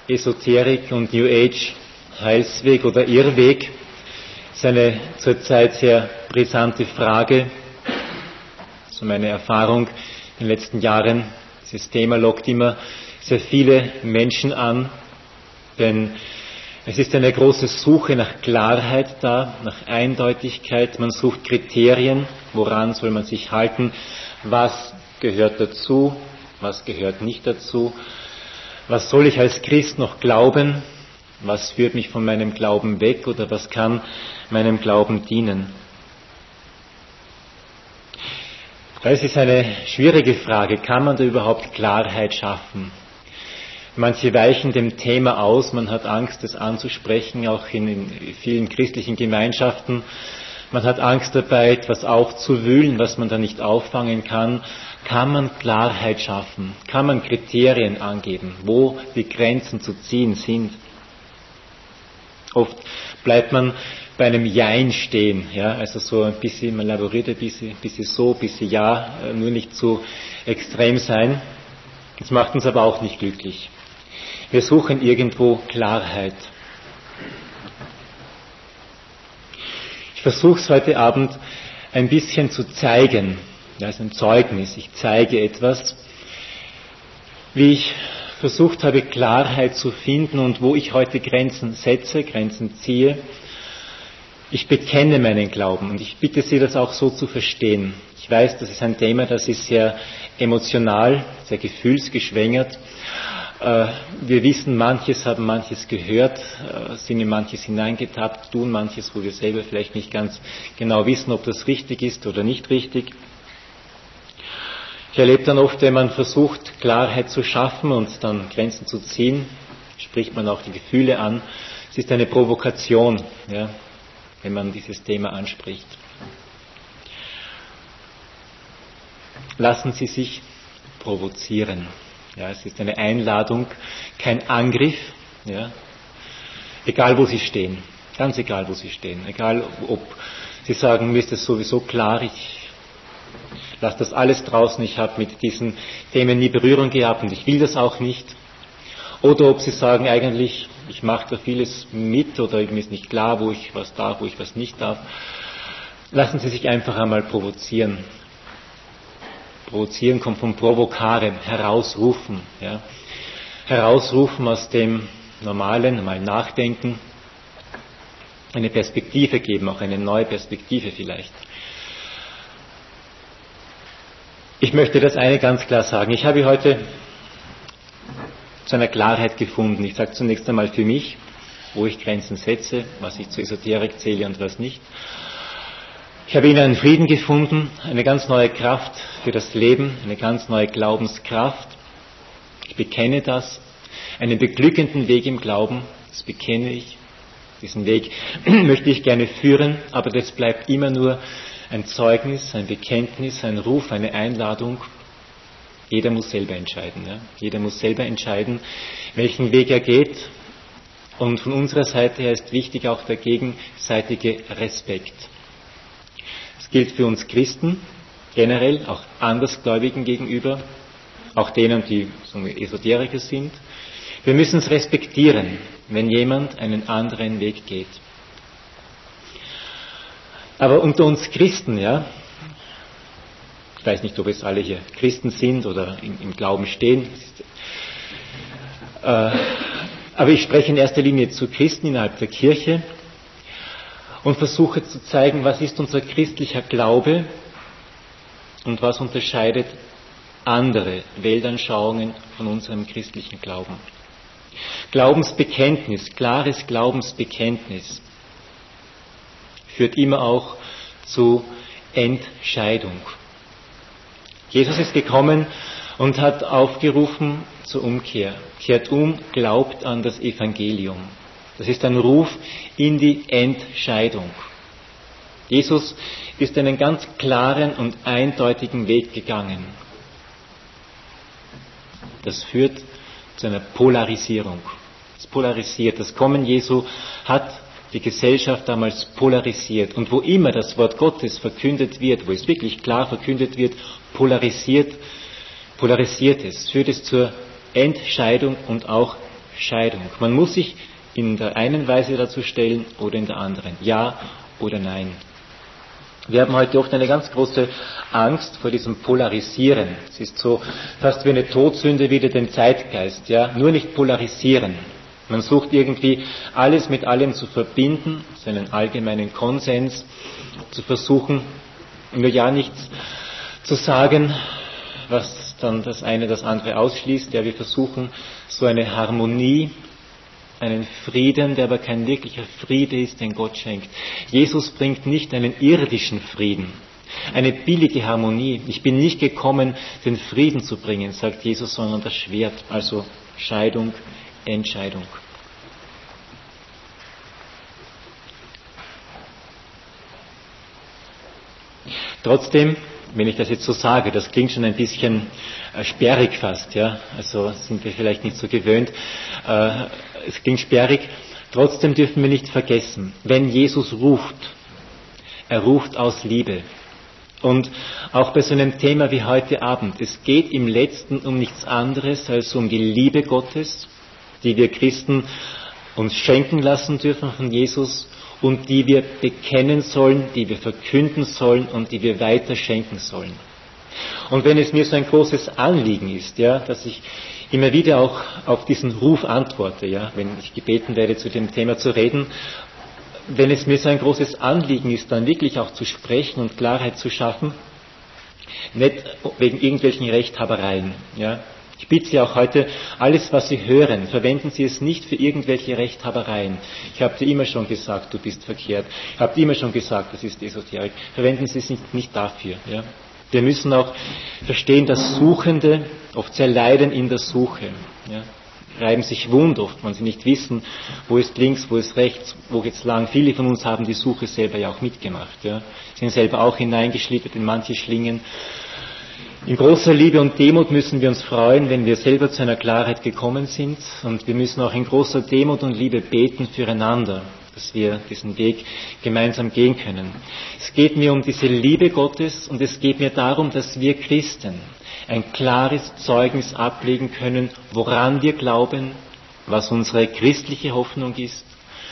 Esoterik und New Age, Heilsweg oder Irrweg, ist eine zurzeit sehr brisante Frage. So meine Erfahrung in den letzten Jahren. Dieses Thema lockt immer sehr viele Menschen an, denn es ist eine große Suche nach Klarheit da, nach Eindeutigkeit. Man sucht Kriterien, woran soll man sich halten, was gehört dazu, was gehört nicht dazu, was soll ich als Christ noch glauben, was führt mich von meinem Glauben weg oder was kann meinem Glauben dienen. Das ist eine schwierige Frage. Kann man da überhaupt Klarheit schaffen? Manche weichen dem Thema aus. Man hat Angst, das anzusprechen, auch in vielen christlichen Gemeinschaften. Man hat Angst dabei, etwas aufzuwühlen, was man da nicht auffangen kann. Kann man Klarheit schaffen? Kann man Kriterien angeben, wo die Grenzen zu ziehen sind? Oft bleibt man bei einem Jein stehen, ja, also so ein bisschen, man laboriert ein bisschen so, ein bisschen ja, nur nicht zu extrem sein. Das macht uns aber auch nicht glücklich. Wir suchen irgendwo Klarheit. Ich versuche es heute Abend ein bisschen zu zeigen, ja, es ist ein Zeugnis, ich zeige etwas, wie ich versucht habe, Klarheit zu finden und wo ich heute Grenzen setze, Grenzen ziehe. Ich bekenne meinen Glauben und ich bitte Sie, das auch so zu verstehen. Ich weiß, das ist ein Thema, das ist sehr emotional, sehr gefühlsgeschwängert. Wir wissen manches, haben manches gehört, sind in manches hineingetappt, tun manches, wo wir selber vielleicht nicht ganz genau wissen, ob das richtig ist oder nicht richtig. Ich erlebe dann oft, wenn man versucht, Klarheit zu schaffen und dann Grenzen zu ziehen, spricht man auch die Gefühle an. Es ist eine Provokation, ja, wenn man dieses Thema anspricht. Lassen Sie sich provozieren. Ja, es ist eine Einladung, kein Angriff. Ja. Egal, wo Sie stehen. Ganz egal, wo Sie stehen. Egal, ob Sie sagen, mir ist das sowieso klar, ich lasse das alles draußen, ich habe mit diesen Themen nie Berührung gehabt und ich will das auch nicht. Oder ob Sie sagen, eigentlich, ich mache da vieles mit oder mir ist nicht klar, wo ich was darf, wo ich was nicht darf. Lassen Sie sich einfach einmal provozieren. Provozieren kommt vom Provocare, herausrufen. Ja. Herausrufen aus dem normalen, mal nachdenken, eine Perspektive geben, auch eine neue Perspektive vielleicht. Ich möchte das eine ganz klar sagen. Ich habe heute zu einer Klarheit gefunden. Ich sage zunächst einmal für mich, wo ich Grenzen setze, was ich zur Esoterik zähle und was nicht. Ich habe in einen Frieden gefunden, eine ganz neue Kraft für das Leben, eine ganz neue Glaubenskraft. Ich bekenne das, einen beglückenden Weg im Glauben, das bekenne ich. Diesen Weg möchte ich gerne führen, aber das bleibt immer nur ein Zeugnis, ein Bekenntnis, ein Ruf, eine Einladung. Jeder muss selber entscheiden. Ja? Jeder muss selber entscheiden, welchen Weg er geht. Und von unserer Seite her ist wichtig auch der gegenseitige Respekt. Das gilt für uns Christen generell, auch Andersgläubigen gegenüber, auch denen, die Esoteriker sind. Wir müssen es respektieren, wenn jemand einen anderen Weg geht. Aber unter uns Christen, ja, ich weiß nicht, ob es alle hier Christen sind oder im Glauben stehen, aber ich spreche in erster Linie zu Christen innerhalb der Kirche und versuche zu zeigen, was ist unser christlicher Glaube und was unterscheidet andere Weltanschauungen von unserem christlichen Glauben. Glaubensbekenntnis, klares Glaubensbekenntnis führt immer auch zu Entscheidung. Jesus ist gekommen und hat aufgerufen zur Umkehr. Kehrt um, glaubt an das Evangelium. Das ist ein Ruf in die Entscheidung. Jesus ist einen ganz klaren und eindeutigen Weg gegangen. Das führt zu einer Polarisierung. Es polarisiert. Das Kommen Jesu hat die Gesellschaft damals polarisiert. Und wo immer das Wort Gottes verkündet wird, wo es wirklich klar verkündet wird, polarisiert es, führt es zur Entscheidung und auch Scheidung. Man muss sich in der einen Weise dazu stellen oder in der anderen. Ja oder nein. Wir haben heute oft eine ganz große Angst vor diesem Polarisieren. Es ist so fast wie eine Todsünde wieder den Zeitgeist. Ja? Nur nicht polarisieren. Man sucht irgendwie alles mit allem zu verbinden, seinen allgemeinen Konsens zu versuchen, nur ja nichts zu sagen, was dann das eine das andere ausschließt. Ja, wir versuchen so eine Harmonie, einen Frieden, der aber kein wirklicher Friede ist, den Gott schenkt. Jesus bringt nicht einen irdischen Frieden, eine billige Harmonie. Ich bin nicht gekommen, den Frieden zu bringen, sagt Jesus, sondern das Schwert, also Scheidung, Entscheidung. Trotzdem, wenn ich das jetzt so sage, das klingt schon ein bisschen sperrig fast, ja, also sind wir vielleicht nicht so gewöhnt, es klingt sperrig, trotzdem dürfen wir nicht vergessen, wenn Jesus ruft, er ruft aus Liebe. Und auch bei so einem Thema wie heute Abend, es geht im Letzten um nichts anderes als um die Liebe Gottes, die wir Christen uns schenken lassen dürfen von Jesus und die wir bekennen sollen, die wir verkünden sollen und die wir weiter schenken sollen. Und wenn es mir so ein großes Anliegen ist, ja, dass ich immer wieder auch auf diesen Ruf antworte, ja, wenn ich gebeten werde, zu dem Thema zu reden, wenn es mir so ein großes Anliegen ist, dann wirklich auch zu sprechen und Klarheit zu schaffen, nicht wegen irgendwelchen Rechthabereien, ja. Ich bitte Sie auch heute, alles, was Sie hören, verwenden Sie es nicht für irgendwelche Rechthabereien. Ich habe dir immer schon gesagt, du bist verkehrt. Ich habe dir immer schon gesagt, das ist Esoterik. Verwenden Sie es nicht dafür. Ja? Wir müssen auch verstehen, dass Suchende oft sehr leiden in der Suche. Ja? Reiben sich wund oft, wenn sie nicht wissen, wo ist links, wo ist rechts, wo geht's lang. Viele von uns haben die Suche selber ja auch mitgemacht. Ja? Sind selber auch hineingeschlittert in manche Schlingen. In großer Liebe und Demut müssen wir uns freuen, wenn wir selber zu einer Klarheit gekommen sind. Und wir müssen auch in großer Demut und Liebe beten füreinander, dass wir diesen Weg gemeinsam gehen können. Es geht mir um diese Liebe Gottes und es geht mir darum, dass wir Christen ein klares Zeugnis ablegen können, woran wir glauben, was unsere christliche Hoffnung ist,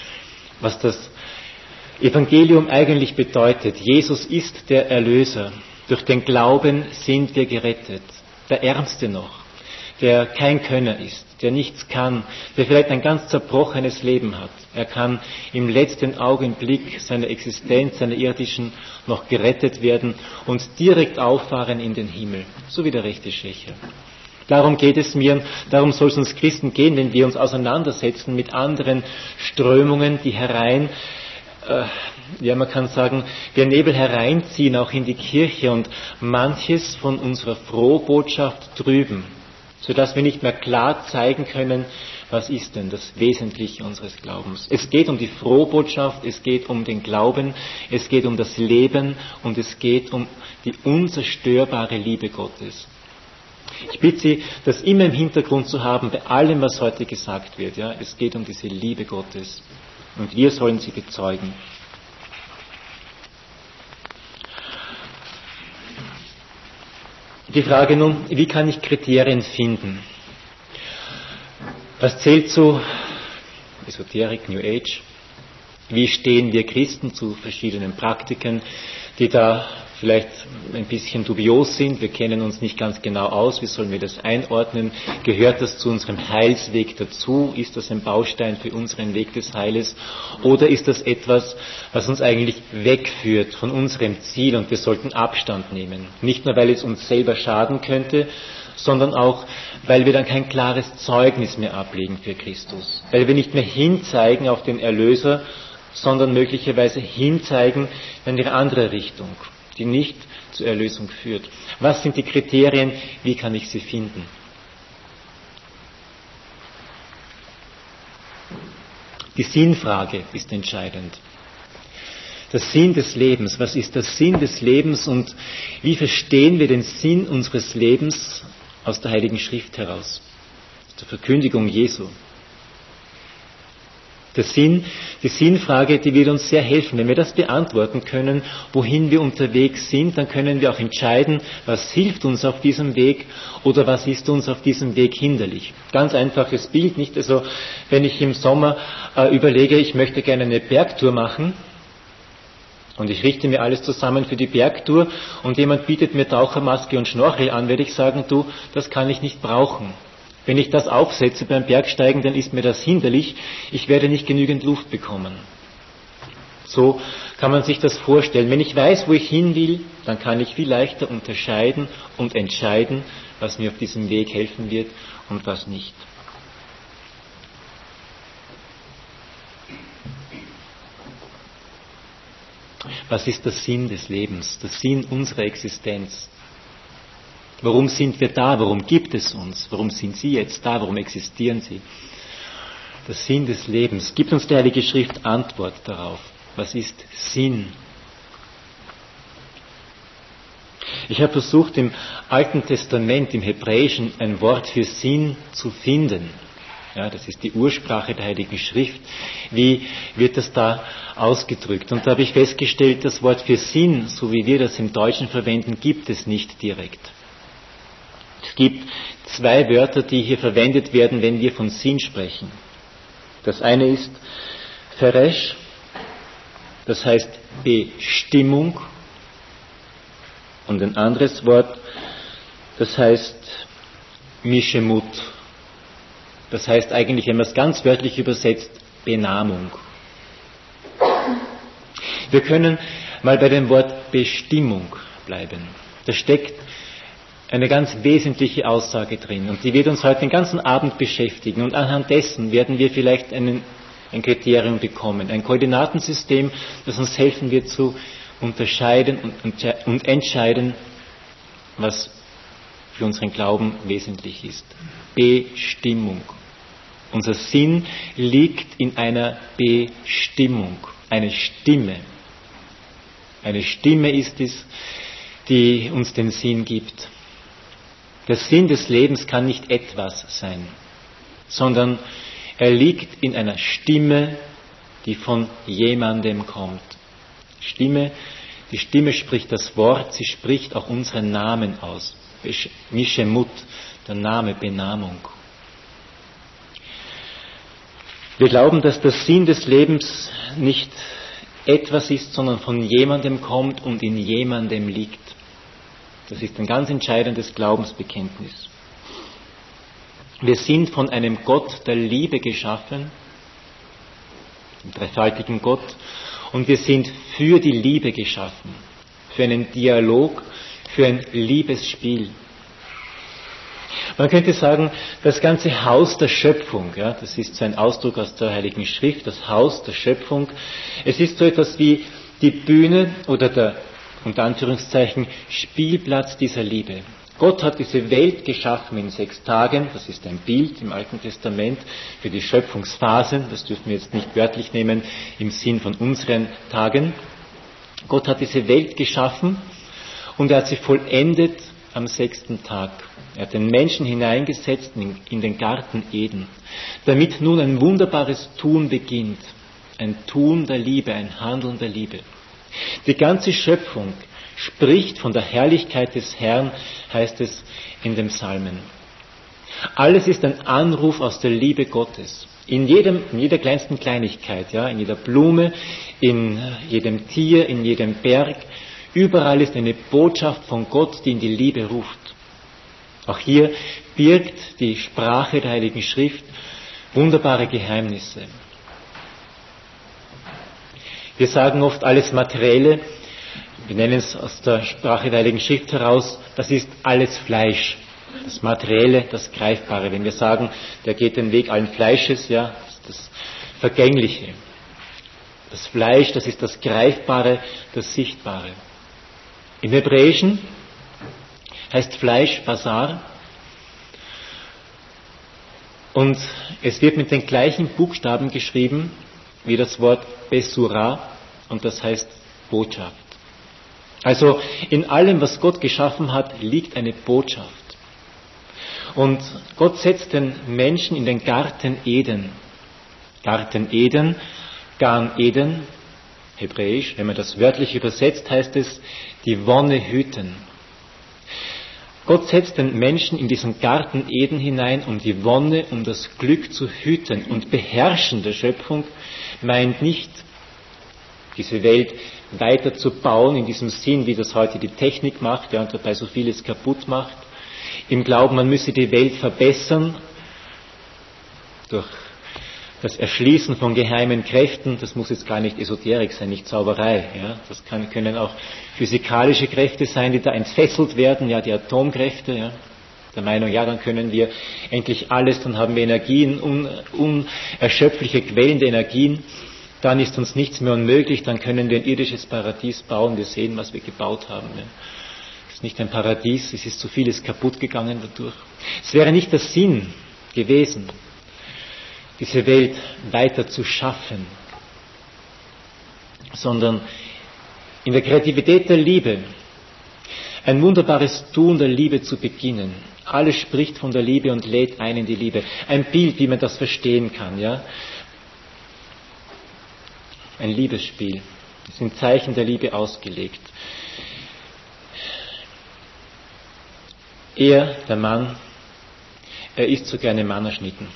was das Evangelium eigentlich bedeutet. Jesus ist der Erlöser. Durch den Glauben sind wir gerettet. Der Ärmste noch, der kein Könner ist, der nichts kann, der vielleicht ein ganz zerbrochenes Leben hat. Er kann im letzten Augenblick seiner Existenz, seiner irdischen, noch gerettet werden und direkt auffahren in den Himmel, so wie der rechte Schächer. Darum geht es mir, darum soll es uns Christen gehen, wenn wir uns auseinandersetzen mit anderen Strömungen, die man kann sagen, der Nebel hereinziehen auch in die Kirche und manches von unserer Frohbotschaft trüben, sodass wir nicht mehr klar zeigen können, was ist denn das Wesentliche unseres Glaubens. Es geht um die Frohbotschaft, es geht um den Glauben, es geht um das Leben und es geht um die unzerstörbare Liebe Gottes. Ich bitte Sie, das immer im Hintergrund zu haben, bei allem, was heute gesagt wird. Ja? Es geht um diese Liebe Gottes. Und wir sollen sie bezeugen. Die Frage nun, wie kann ich Kriterien finden? Was zählt zu Esoterik, New Age? Wie stehen wir Christen zu verschiedenen Praktiken, die da vielleicht ein bisschen dubios sind? Wir kennen uns nicht ganz genau aus. Wie sollen wir das einordnen? Gehört das zu unserem Heilsweg dazu? Ist das ein Baustein für unseren Weg des Heiles? Oder ist das etwas, was uns eigentlich wegführt von unserem Ziel und wir sollten Abstand nehmen? Nicht nur, weil es uns selber schaden könnte, sondern auch, weil wir dann kein klares Zeugnis mehr ablegen für Christus. Weil wir nicht mehr hinzeigen auf den Erlöser, sondern möglicherweise hinzeigen in eine andere Richtung, die nicht zur Erlösung führt. Was sind die Kriterien? Wie kann ich sie finden? Die Sinnfrage ist entscheidend. Der Sinn des Lebens. Was ist der Sinn des Lebens und wie verstehen wir den Sinn unseres Lebens aus der Heiligen Schrift heraus? Aus der Verkündigung Jesu. Der Sinn, die Sinnfrage, die wird uns sehr helfen. Wenn wir das beantworten können, wohin wir unterwegs sind, dann können wir auch entscheiden, was hilft uns auf diesem Weg oder was ist uns auf diesem Weg hinderlich. Ganz einfaches Bild, nicht? Also, wenn ich im Sommer überlege, ich möchte gerne eine Bergtour machen und ich richte mir alles zusammen für die Bergtour und jemand bietet mir Tauchermaske und Schnorchel an, werde ich sagen, du, das kann ich nicht brauchen. Wenn ich das aufsetze beim Bergsteigen, dann ist mir das hinderlich. Ich werde nicht genügend Luft bekommen. So kann man sich das vorstellen. Wenn ich weiß, wo ich hin will, dann kann ich viel leichter unterscheiden und entscheiden, was mir auf diesem Weg helfen wird und was nicht. Was ist der Sinn des Lebens, der Sinn unserer Existenz? Warum sind wir da? Warum gibt es uns? Warum sind Sie jetzt da? Warum existieren Sie? Der Sinn des Lebens. Gibt uns die Heilige Schrift Antwort darauf. Was ist Sinn? Ich habe versucht, im Alten Testament, im Hebräischen, ein Wort für Sinn zu finden. Ja, das ist die Ursprache der Heiligen Schrift. Wie wird das da ausgedrückt? Und da habe ich festgestellt, das Wort für Sinn, so wie wir das im Deutschen verwenden, gibt es nicht direkt. Es gibt zwei Wörter, die hier verwendet werden, wenn wir von Sinn sprechen. Das eine ist Feresh, das heißt Bestimmung, und ein anderes Wort, das heißt Mishemut. Das heißt eigentlich, wenn man es ganz wörtlich übersetzt, Benamung. Wir können mal bei dem Wort Bestimmung bleiben. Da steckt eine ganz wesentliche Aussage drin und die wird uns heute den ganzen Abend beschäftigen und anhand dessen werden wir vielleicht ein Kriterium bekommen, ein Koordinatensystem, das uns helfen wird zu unterscheiden und entscheiden, was für unseren Glauben wesentlich ist. Bestimmung. Unser Sinn liegt in einer Bestimmung, eine Stimme. Eine Stimme ist es, die uns den Sinn gibt. Der Sinn des Lebens kann nicht etwas sein, sondern er liegt in einer Stimme, die von jemandem kommt. Die Stimme spricht das Wort, sie spricht auch unseren Namen aus. Mishemut, der Name, Benamung. Wir glauben, dass der Sinn des Lebens nicht etwas ist, sondern von jemandem kommt und in jemandem liegt. Das ist ein ganz entscheidendes Glaubensbekenntnis. Wir sind von einem Gott der Liebe geschaffen, dem dreifaltigen Gott, und wir sind für die Liebe geschaffen, für einen Dialog, für ein Liebesspiel. Man könnte sagen, das ganze Haus der Schöpfung, ja, das ist so ein Ausdruck aus der Heiligen Schrift, das Haus der Schöpfung, es ist so etwas wie die Bühne oder der, unter Anführungszeichen, Spielplatz dieser Liebe. Gott hat diese Welt geschaffen in 6 Tagen, das ist ein Bild im Alten Testament für die Schöpfungsphasen, das dürfen wir jetzt nicht wörtlich nehmen im Sinn von unseren Tagen. Gott hat diese Welt geschaffen und er hat sie vollendet am 6. Tag. Er hat den Menschen hineingesetzt in den Garten Eden, damit nun ein wunderbares Tun beginnt, ein Tun der Liebe, ein Handeln der Liebe. Die ganze Schöpfung spricht von der Herrlichkeit des Herrn, heißt es in den Psalmen. Alles ist ein Anruf aus der Liebe Gottes. In jeder kleinsten Kleinigkeit, ja, in jeder Blume, in jedem Tier, in jedem Berg, überall ist eine Botschaft von Gott, die in die Liebe ruft. Auch hier birgt die Sprache der Heiligen Schrift wunderbare Geheimnisse. Wir sagen oft, alles Materielle, wir nennen es aus der Sprache der Heiligen Schrift heraus, das ist alles Fleisch. Das Materielle, das Greifbare. Wenn wir sagen, der geht den Weg allen Fleisches, ja, das ist das Vergängliche. Das Fleisch, das ist das Greifbare, das Sichtbare. Im Hebräischen heißt Fleisch Basar und es wird mit den gleichen Buchstaben geschrieben wie das Wort Besurah und das heißt Botschaft. Also in allem, was Gott geschaffen hat, liegt eine Botschaft. Und Gott setzt den Menschen in den Garten Eden. Garten Eden, Gan Eden, hebräisch, wenn man das wörtlich übersetzt, heißt es, die Wonne hüten. Gott setzt den Menschen in diesen Garten Eden hinein, um die Wonne, um das Glück zu hüten. Und beherrschen der Schöpfung meint nicht, diese Welt weiter zu bauen, in diesem Sinn, wie das heute die Technik macht, ja, und dabei so vieles kaputt macht. Im Glauben, man müsse die Welt verbessern, durch das Erschließen von geheimen Kräften, das muss jetzt gar nicht Esoterik sein, nicht Zauberei. Ja. Das können auch physikalische Kräfte sein, die da entfesselt werden, ja, die Atomkräfte. Ja. Der Meinung, ja, dann können wir endlich alles, dann haben wir Energien, unerschöpfliche Quellen der Energien, dann ist uns nichts mehr unmöglich, dann können wir ein irdisches Paradies bauen, wir sehen, was wir gebaut haben. Ja. Es ist nicht ein Paradies, es ist so vieles kaputt gegangen dadurch. Es wäre nicht der Sinn gewesen, diese Welt weiter zu schaffen, sondern in der Kreativität der Liebe ein wunderbares Tun der Liebe zu beginnen. Alles spricht von der Liebe und lädt ein in die Liebe. Ein Bild, wie man das verstehen kann, ja. Ein Liebesspiel. Das sind Zeichen der Liebe ausgelegt. Er, der Mann, er ist sogar einem Mann erschnitten.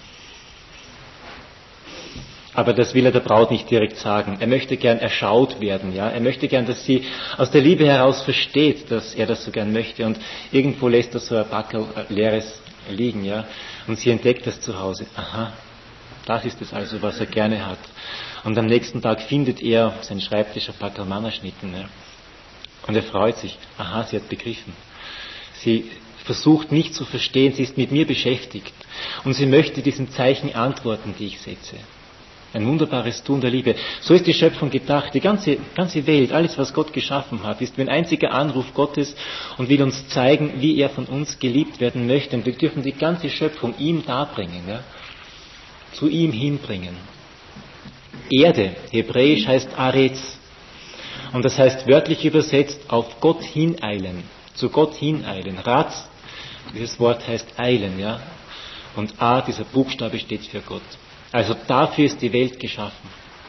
Aber das will er der Braut nicht direkt sagen. Er möchte gern erschaut werden, ja. Er möchte gern, dass sie aus der Liebe heraus versteht, dass er das so gern möchte. Und irgendwo lässt er so ein Backerl Leeres liegen, ja. Und sie entdeckt das zu Hause. Aha, das ist es also, was er gerne hat. Und am nächsten Tag findet er auf seinem Schreibtisch ein Backerl Mannerschnitten, ja. Und er freut sich. Aha, sie hat begriffen. Sie versucht nicht zu verstehen, sie ist mit mir beschäftigt. Und sie möchte diesen Zeichen antworten, die ich setze. Ein wunderbares Tun der Liebe. So ist die Schöpfung gedacht. Die ganze Welt, alles, was Gott geschaffen hat, ist wie ein einziger Anruf Gottes und will uns zeigen, wie er von uns geliebt werden möchte. Und wir dürfen die ganze Schöpfung ihm darbringen, ja? Zu ihm hinbringen. Erde, hebräisch heißt Aretz. Und das heißt wörtlich übersetzt, auf Gott hineilen, zu Gott hineilen. Ratz, dieses Wort heißt eilen, ja. Und A, dieser Buchstabe steht für Gott. Also dafür ist die Welt geschaffen.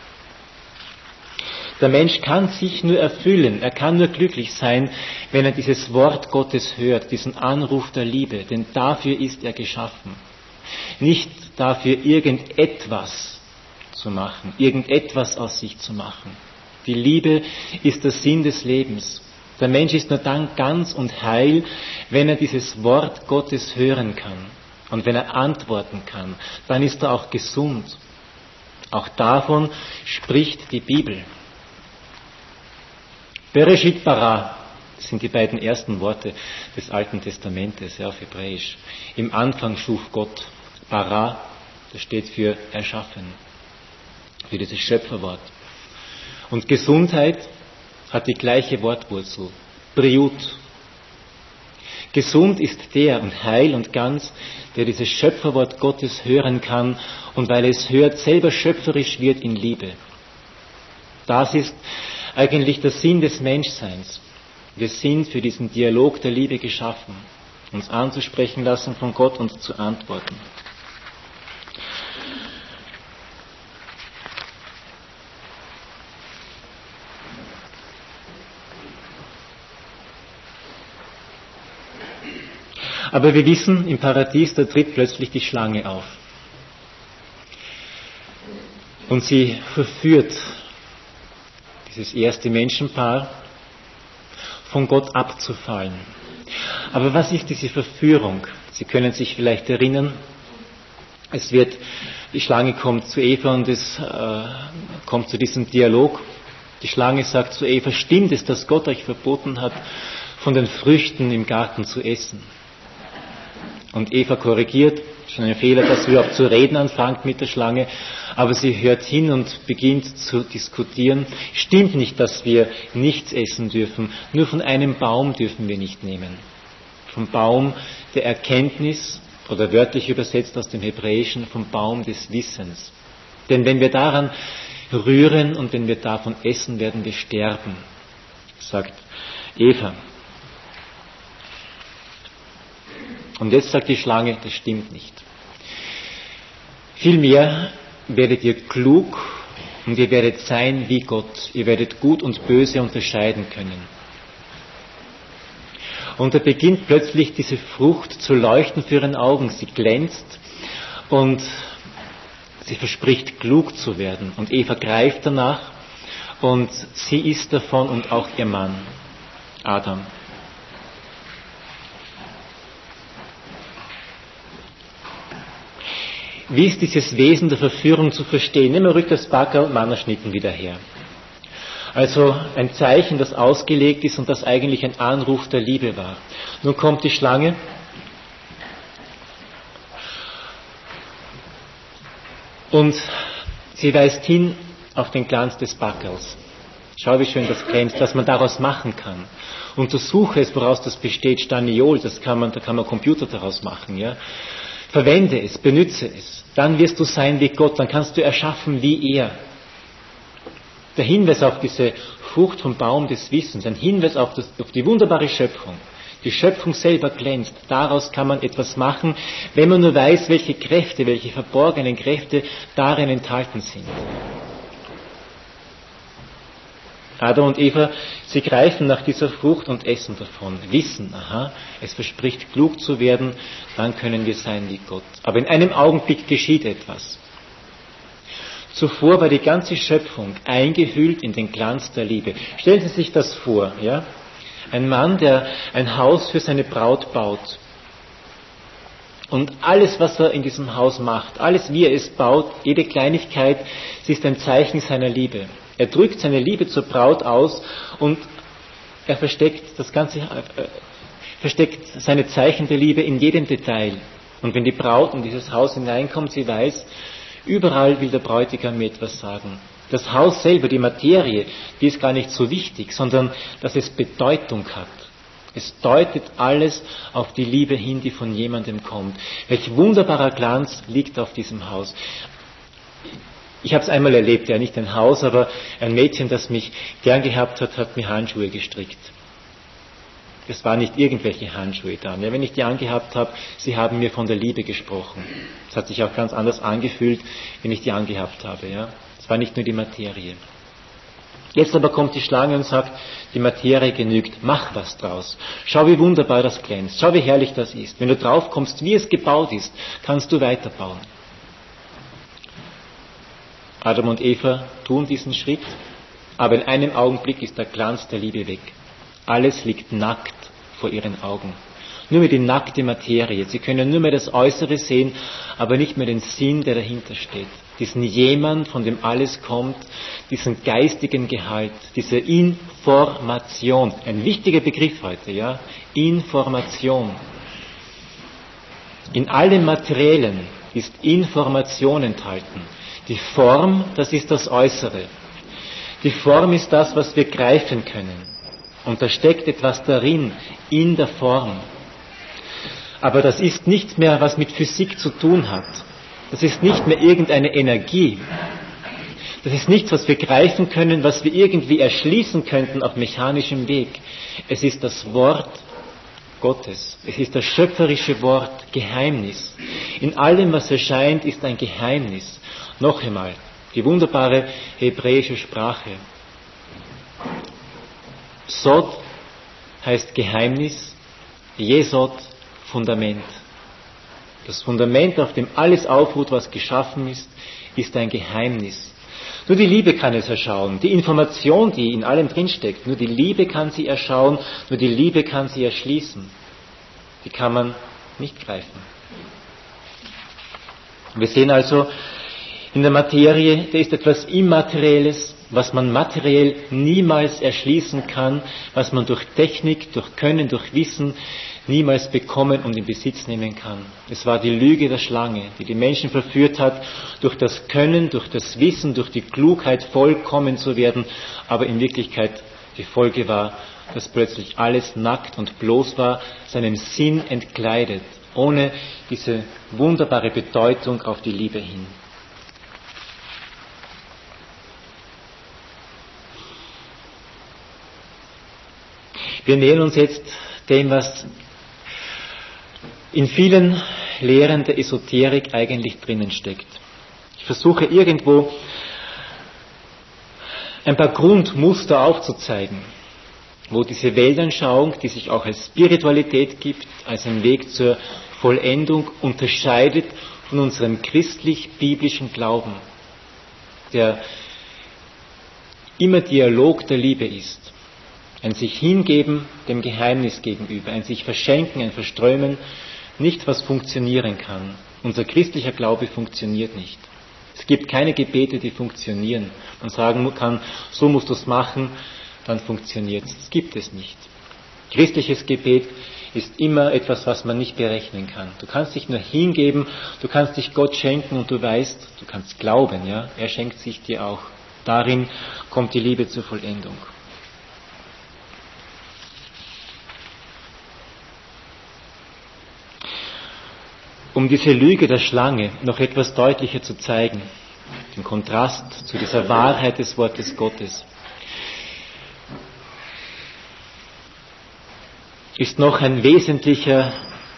Der Mensch kann sich nur erfüllen, er kann nur glücklich sein, wenn er dieses Wort Gottes hört, diesen Anruf der Liebe, denn dafür ist er geschaffen. Nicht dafür, irgendetwas zu machen, irgendetwas aus sich zu machen. Die Liebe ist der Sinn des Lebens. Der Mensch ist nur dann ganz und heil, wenn er dieses Wort Gottes hören kann. Und wenn er antworten kann, dann ist er auch gesund. Auch davon spricht die Bibel. Bereshit bara, das sind die beiden ersten Worte des Alten Testamentes, ja, auf Hebräisch. Im Anfang schuf Gott. Bara, das steht für erschaffen, für dieses Schöpferwort. Und Gesundheit hat die gleiche Wortwurzel, Briut. Gesund ist der und heil und ganz, der dieses Schöpferwort Gottes hören kann und weil er es hört, selber schöpferisch wird in Liebe. Das ist eigentlich der Sinn des Menschseins. Wir sind für diesen Dialog der Liebe geschaffen, uns anzusprechen lassen von Gott und zu antworten. Aber wir wissen, im Paradies, da tritt plötzlich die Schlange auf. Und sie verführt dieses erste Menschenpaar, von Gott abzufallen. Aber was ist diese Verführung? Sie können sich vielleicht erinnern, die Schlange kommt zu Eva und es kommt zu diesem Dialog. Die Schlange sagt zu Eva, stimmt es, dass Gott euch verboten hat, von den Früchten im Garten zu essen? Und Eva korrigiert, schon ein Fehler, dass sie überhaupt zu reden anfängt mit der Schlange, aber sie hört hin und beginnt zu diskutieren. Stimmt nicht, dass wir nichts essen dürfen, nur von einem Baum dürfen wir nicht nehmen. Vom Baum der Erkenntnis, oder wörtlich übersetzt aus dem Hebräischen, vom Baum des Wissens. Denn wenn wir daran rühren und wenn wir davon essen, werden wir sterben, sagt Eva. Und jetzt sagt die Schlange, das stimmt nicht. Vielmehr werdet ihr klug und ihr werdet sein wie Gott. Ihr werdet Gut und Böse unterscheiden können. Und da beginnt plötzlich diese Frucht zu leuchten für ihren Augen. Sie glänzt und sie verspricht, klug zu werden. Und Eva greift danach und sie isst davon und auch ihr Mann, Adam. Wie ist dieses Wesen der Verführung zu verstehen? Nehmen wir ruhig das Backerl und Mannerschnitten wieder her. Also ein Zeichen, das ausgelegt ist und das eigentlich ein Anruf der Liebe war. Nun kommt die Schlange und sie weist hin auf den Glanz des Backerls. Schau, wie schön das glänzt, was man daraus machen kann. Untersuche es, woraus das besteht. Staniol, da kann man Computer daraus machen. Ja? Verwende es, benütze es. Dann wirst du sein wie Gott, dann kannst du erschaffen wie er. Der Hinweis auf diese Frucht vom Baum des Wissens, ein Hinweis auf die wunderbare Schöpfung. Die Schöpfung selber glänzt. Daraus kann man etwas machen, wenn man nur weiß, welche Kräfte, welche verborgenen Kräfte darin enthalten sind. Adam und Eva, sie greifen nach dieser Frucht und essen davon. Wissen, es verspricht klug zu werden, dann können wir sein wie Gott. Aber in einem Augenblick geschieht etwas. Zuvor war die ganze Schöpfung eingehüllt in den Glanz der Liebe. Stellen Sie sich das vor, ja? Ein Mann, der ein Haus für seine Braut baut. Und alles, was er in diesem Haus macht, alles, wie er es baut, jede Kleinigkeit, sie ist ein Zeichen seiner Liebe. Er drückt seine Liebe zur Braut aus und er versteckt seine Zeichen der Liebe in jedem Detail. Und wenn die Braut in dieses Haus hineinkommt, sie weiß, überall will der Bräutigam mir etwas sagen. Das Haus selber, die Materie, die ist gar nicht so wichtig, sondern dass es Bedeutung hat. Es deutet alles auf die Liebe hin, die von jemandem kommt. Welch wunderbarer Glanz liegt auf diesem Haus. Ich habe es einmal erlebt, ja nicht ein Haus, aber ein Mädchen, das mich gern gehabt hat, hat mir Handschuhe gestrickt. Es waren nicht irgendwelche Handschuhe da. Ja, wenn ich die angehabt habe, sie haben mir von der Liebe gesprochen. Es hat sich auch ganz anders angefühlt, wenn ich die angehabt habe. Ja. Es war nicht nur die Materie. Jetzt aber kommt die Schlange und sagt, die Materie genügt, mach was draus. Schau, wie wunderbar das glänzt. Schau, wie herrlich das ist. Wenn du drauf kommst, wie es gebaut ist, kannst du weiterbauen. Adam und Eva tun diesen Schritt, aber in einem Augenblick ist der Glanz der Liebe weg. Alles liegt nackt vor ihren Augen. Nur mehr die nackte Materie. Sie können nur mehr das Äußere sehen, aber nicht mehr den Sinn, der dahinter steht. Diesen Jemand, von dem alles kommt, diesen geistigen Gehalt, diese Information. Ein wichtiger Begriff heute, ja? Information. In allem Materiellen ist Information enthalten. Die Form, das ist das Äußere. Die Form ist das, was wir greifen können. Und da steckt etwas darin, in der Form. Aber das ist nicht mehr, was mit Physik zu tun hat. Das ist nicht mehr irgendeine Energie. Das ist nichts, was wir greifen können, was wir irgendwie erschließen könnten auf mechanischem Weg. Es ist das Wort Gottes. Es ist das schöpferische Wort, Geheimnis. In allem, was erscheint, ist ein Geheimnis. Noch einmal, die wunderbare hebräische Sprache. Sod heißt Geheimnis, Jesod Fundament. Das Fundament, auf dem alles aufruht, was geschaffen ist ein Geheimnis. Nur die Liebe kann es erschauen. Die Information, die in allem drinsteckt, nur die Liebe kann sie erschauen, nur die Liebe kann sie erschließen. Die kann man nicht greifen. Wir sehen also, in der Materie, da ist etwas Immaterielles, was man materiell niemals erschließen kann, was man durch Technik, durch Können, durch Wissen niemals bekommen und in Besitz nehmen kann. Es war die Lüge der Schlange, die die Menschen verführt hat, durch das Können, durch das Wissen, durch die Klugheit vollkommen zu werden, aber in Wirklichkeit die Folge war, dass plötzlich alles nackt und bloß war, seinem Sinn entkleidet, ohne diese wunderbare Bedeutung auf die Liebe hin. Wir nähern uns jetzt dem, was in vielen Lehren der Esoterik eigentlich drinnen steckt. Ich versuche irgendwo ein paar Grundmuster aufzuzeigen, wo diese Weltanschauung, die sich auch als Spiritualität gibt, als ein Weg zur Vollendung, unterscheidet von unserem christlich-biblischen Glauben, der immer Dialog der Liebe ist. Ein sich hingeben dem Geheimnis gegenüber, ein sich verschenken, ein Verströmen, nicht was funktionieren kann. Unser christlicher Glaube funktioniert nicht. Es gibt keine Gebete, die funktionieren. Man sagen kann, so musst du es machen, dann funktioniert es. Das gibt es nicht. Christliches Gebet ist immer etwas, was man nicht berechnen kann. Du kannst dich nur hingeben, du kannst dich Gott schenken und du weißt, du kannst glauben, ja, er schenkt sich dir auch. Darin kommt die Liebe zur Vollendung. Um diese Lüge der Schlange noch etwas deutlicher zu zeigen, den Kontrast zu dieser Wahrheit des Wortes Gottes, ist noch eine wesentliche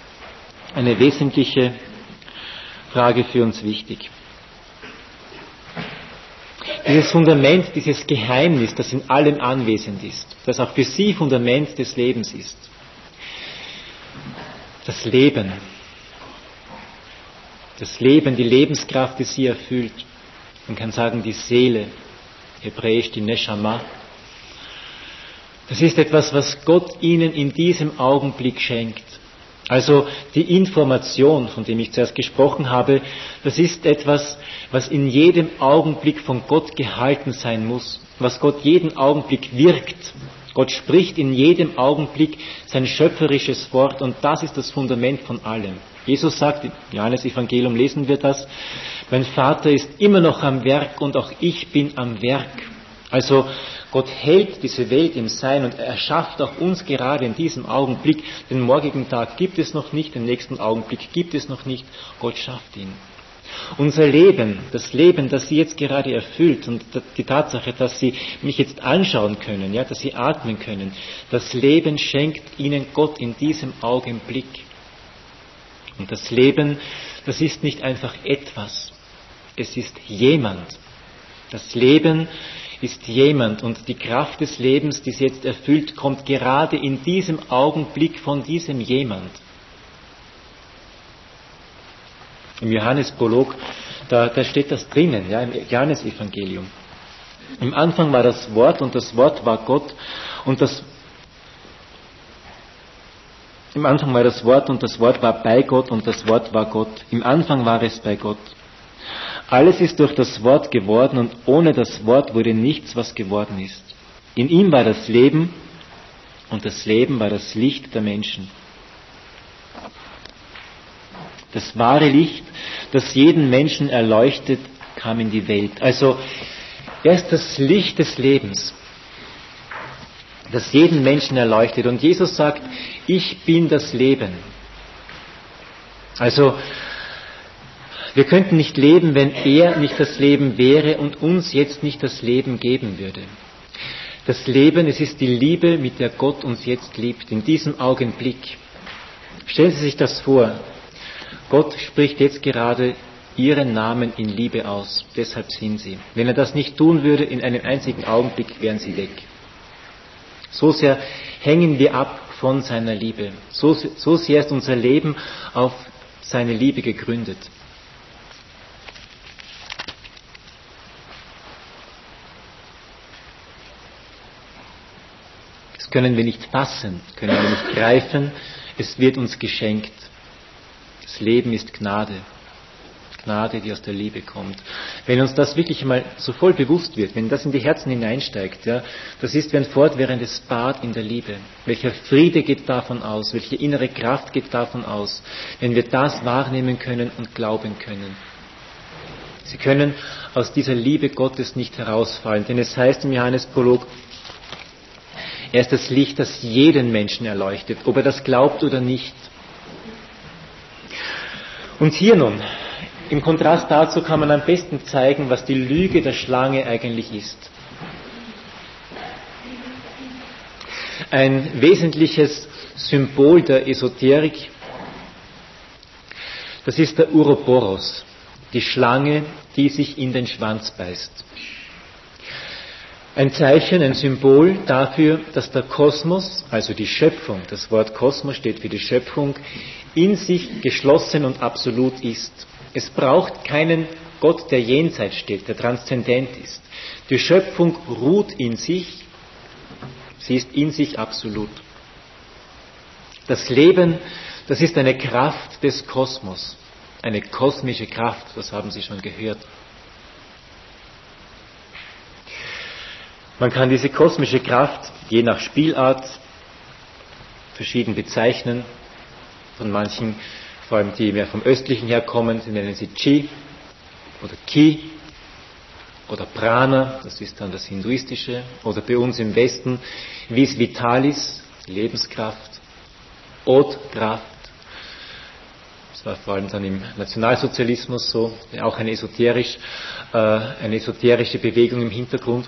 Frage für uns wichtig. Dieses Fundament, dieses Geheimnis, das in allem anwesend ist, das auch für Sie Fundament des Lebens ist. Das Leben, die Lebenskraft, die Sie erfüllt. Man kann sagen, die Seele, hebräisch die Neshama. Das ist etwas, was Gott Ihnen in diesem Augenblick schenkt. Also die Information, von dem ich zuerst gesprochen habe, das ist etwas, was in jedem Augenblick von Gott gehalten sein muss, was Gott jeden Augenblick wirkt. Gott spricht in jedem Augenblick sein schöpferisches Wort und das ist das Fundament von allem. Jesus sagt, im Johannes-Evangelium lesen wir das, mein Vater ist immer noch am Werk und auch ich bin am Werk. Also Gott hält diese Welt im Sein und er erschafft auch uns gerade in diesem Augenblick. Den morgigen Tag gibt es noch nicht, den nächsten Augenblick gibt es noch nicht. Gott schafft ihn. Unser Leben, das Leben, das Sie jetzt gerade erfüllt und die Tatsache, dass Sie mich jetzt anschauen können, ja, dass Sie atmen können, das Leben schenkt Ihnen Gott in diesem Augenblick. Und das Leben, das ist nicht einfach etwas, es ist jemand. Das Leben ist jemand und die Kraft des Lebens, die Sie jetzt erfüllt, kommt gerade in diesem Augenblick von diesem jemand. Im Johannesprolog, da steht das drinnen, ja, im Johannesevangelium. Im Anfang war das Wort und das Wort war Gott und im Anfang war das Wort und das Wort war bei Gott und das Wort war Gott. Im Anfang war es bei Gott. Alles ist durch das Wort geworden und ohne das Wort wurde nichts, was geworden ist. In ihm war das Leben und das Leben war das Licht der Menschen. Das wahre Licht, das jeden Menschen erleuchtet, kam in die Welt. Also er ist das Licht des Lebens, das jeden Menschen erleuchtet. Und Jesus sagt, ich bin das Leben. Also wir könnten nicht leben, wenn er nicht das Leben wäre und uns jetzt nicht das Leben geben würde. Das Leben, es ist die Liebe, mit der Gott uns jetzt liebt, in diesem Augenblick. Stellen Sie sich das vor. Gott spricht jetzt gerade Ihren Namen in Liebe aus. Deshalb sind Sie. Wenn er das nicht tun würde, in einem einzigen Augenblick wären Sie weg. So sehr hängen wir ab von seiner Liebe. So sehr ist unser Leben auf seine Liebe gegründet. Das können wir nicht fassen, können wir nicht greifen. Es wird uns geschenkt. Das Leben ist Gnade. Gnade, die aus der Liebe kommt. Wenn uns das wirklich einmal so voll bewusst wird, wenn das in die Herzen hineinsteigt, ja, das ist wie ein fortwährendes Bad in der Liebe. Welcher Friede geht davon aus? Welche innere Kraft geht davon aus? Wenn wir das wahrnehmen können und glauben können. Sie können aus dieser Liebe Gottes nicht herausfallen, denn es heißt im Johannesprolog, er ist das Licht, das jeden Menschen erleuchtet, ob er das glaubt oder nicht. Und hier nun, im Kontrast dazu kann man am besten zeigen, was die Lüge der Schlange eigentlich ist. Ein wesentliches Symbol der Esoterik, das ist der Ouroboros, die Schlange, die sich in den Schwanz beißt. Ein Zeichen, ein Symbol dafür, dass der Kosmos, also die Schöpfung, das Wort Kosmos steht für die Schöpfung, in sich geschlossen und absolut ist. Es braucht keinen Gott, der jenseits steht, der transzendent ist. Die Schöpfung ruht in sich, sie ist in sich absolut. Das Leben, das ist eine Kraft des Kosmos, eine kosmische Kraft, das haben Sie schon gehört. Man kann diese kosmische Kraft je nach Spielart verschieden bezeichnen. Von manchen, vor allem die mehr vom Östlichen herkommen, sie nennen sie Chi oder Ki oder Prana, das ist dann das Hinduistische, oder bei uns im Westen Vis Vitalis, Lebenskraft, Od-Kraft. Das war vor allem dann im Nationalsozialismus so, auch eine esoterische Bewegung im Hintergrund.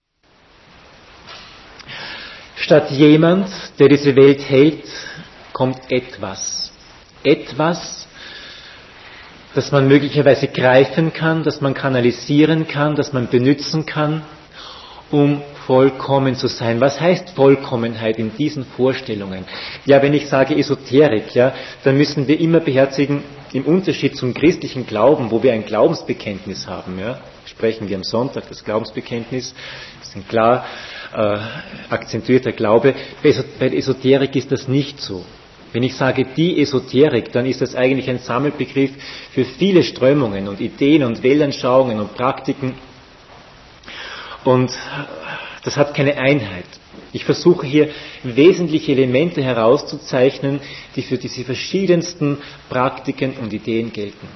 Statt jemand, der diese Welt hält, kommt etwas. Etwas, das man möglicherweise greifen kann, das man kanalisieren kann, das man benutzen kann, um vollkommen zu sein. Was heißt Vollkommenheit in diesen Vorstellungen? Ja, wenn ich sage Esoterik, ja, dann müssen wir immer beherzigen, im Unterschied zum christlichen Glauben, wo wir ein Glaubensbekenntnis haben, ja, sprechen wir am Sonntag das Glaubensbekenntnis, das ist ein klar akzentuierter Glaube. Bei Esoterik ist das nicht so. Wenn ich sage die Esoterik, dann ist das eigentlich ein Sammelbegriff für viele Strömungen und Ideen und Weltanschauungen und Praktiken. Und das hat keine Einheit. Ich versuche hier wesentliche Elemente herauszuzeichnen, die für diese verschiedensten Praktiken und Ideen gelten.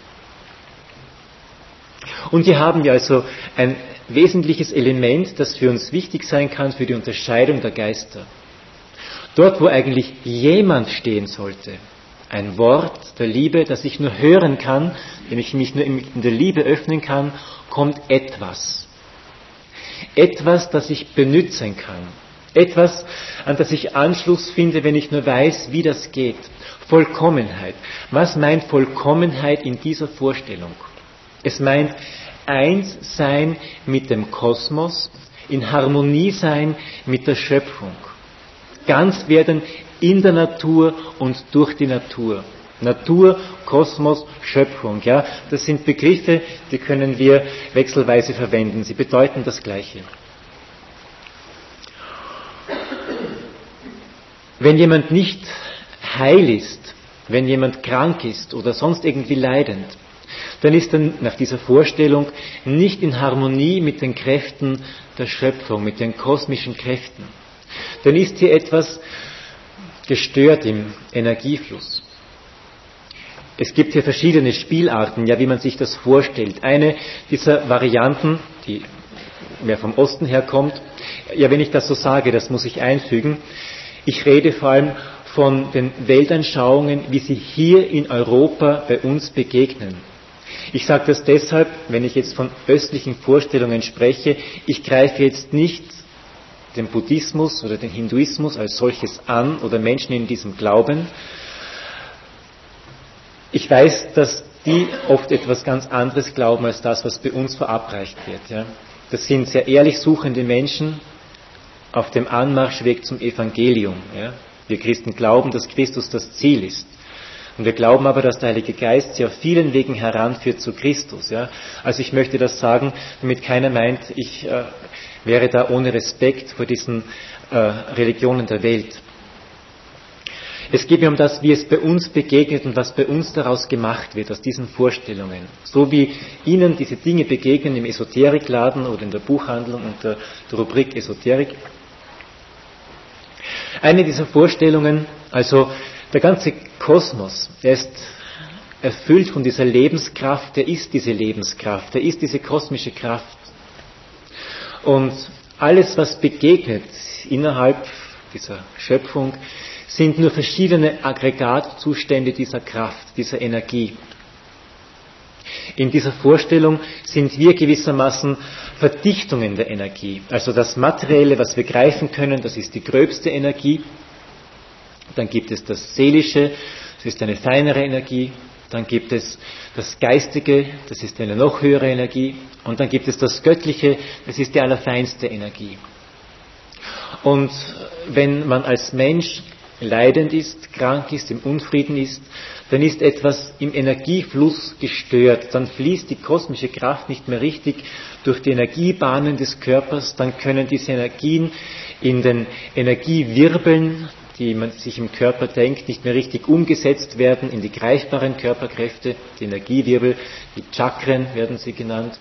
Und hier haben wir also ein wesentliches Element, das für uns wichtig sein kann für die Unterscheidung der Geister. Dort, wo eigentlich jemand stehen sollte, ein Wort der Liebe, das ich nur hören kann, wenn ich mich nur in der Liebe öffnen kann, kommt etwas. Etwas, das ich benutzen kann. Etwas, an das ich Anschluss finde, wenn ich nur weiß, wie das geht. Vollkommenheit. Was meint Vollkommenheit in dieser Vorstellung? Es meint eins sein mit dem Kosmos, in Harmonie sein mit der Schöpfung. Ganz werden in der Natur und durch die Natur. Natur, Kosmos, Schöpfung. Ja, das sind Begriffe, die können wir wechselweise verwenden. Sie bedeuten das Gleiche. Wenn jemand nicht heil ist, wenn jemand krank ist oder sonst irgendwie leidend, dann ist er nach dieser Vorstellung nicht in Harmonie mit den Kräften der Schöpfung, mit den kosmischen Kräften. Dann ist hier etwas gestört im Energiefluss. Es gibt hier verschiedene Spielarten, ja, wie man sich das vorstellt. Eine dieser Varianten, die mehr vom Osten herkommt, ja, wenn ich das so sage, das muss ich einfügen. Ich rede vor allem von den Weltanschauungen, wie sie hier in Europa bei uns begegnen. Ich sage das deshalb, wenn ich jetzt von östlichen Vorstellungen spreche, ich greife jetzt nicht den Buddhismus oder den Hinduismus als solches an oder Menschen in diesem Glauben. Ich weiß, dass die oft etwas ganz anderes glauben als das, was bei uns verabreicht wird. Ja. Das sind sehr ehrlich suchende Menschen auf dem Anmarschweg zum Evangelium. Ja. Wir Christen glauben, dass Christus das Ziel ist. Und wir glauben aber, dass der Heilige Geist sie auf vielen Wegen heranführt zu Christus. Ja. Also ich möchte das sagen, damit keiner meint, ich wäre da ohne Respekt vor diesen Religionen der Welt. Es geht mir um das, wie es bei uns begegnet und was bei uns daraus gemacht wird, aus diesen Vorstellungen. So wie Ihnen diese Dinge begegnen im Esoterikladen oder in der Buchhandlung unter der Rubrik Esoterik. Eine dieser Vorstellungen, also der ganze Kosmos, der ist erfüllt von dieser Lebenskraft, der ist diese Lebenskraft, der ist diese kosmische Kraft. Und alles, was begegnet innerhalb dieser Schöpfung, sind nur verschiedene Aggregatzustände dieser Kraft, dieser Energie. In dieser Vorstellung sind wir gewissermaßen Verdichtungen der Energie. Also das Materielle, was wir greifen können, das ist die gröbste Energie. Dann gibt es das Seelische, das ist eine feinere Energie. dann gibt es das Geistige, das ist eine noch höhere Energie, und dann gibt es das Göttliche, das ist die allerfeinste Energie. Und wenn man als Mensch leidend ist, krank ist, im Unfrieden ist, dann ist etwas im Energiefluss gestört. Dann fließt die kosmische Kraft nicht mehr richtig durch die Energiebahnen des Körpers. Dann können diese Energien in den Energiewirbeln, die man sich im Körper denkt, nicht mehr richtig umgesetzt werden in die greifbaren Körperkräfte, die Energiewirbel, die Chakren werden sie genannt.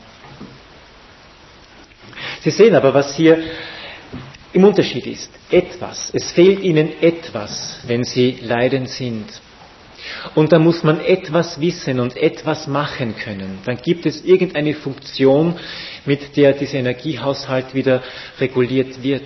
Sie sehen aber, was hier im Unterschied ist. Etwas. Es fehlt ihnen etwas, wenn sie leidend sind. Und da muss man etwas wissen und etwas machen können. Dann gibt es irgendeine Funktion, mit der dieser Energiehaushalt wieder reguliert wird.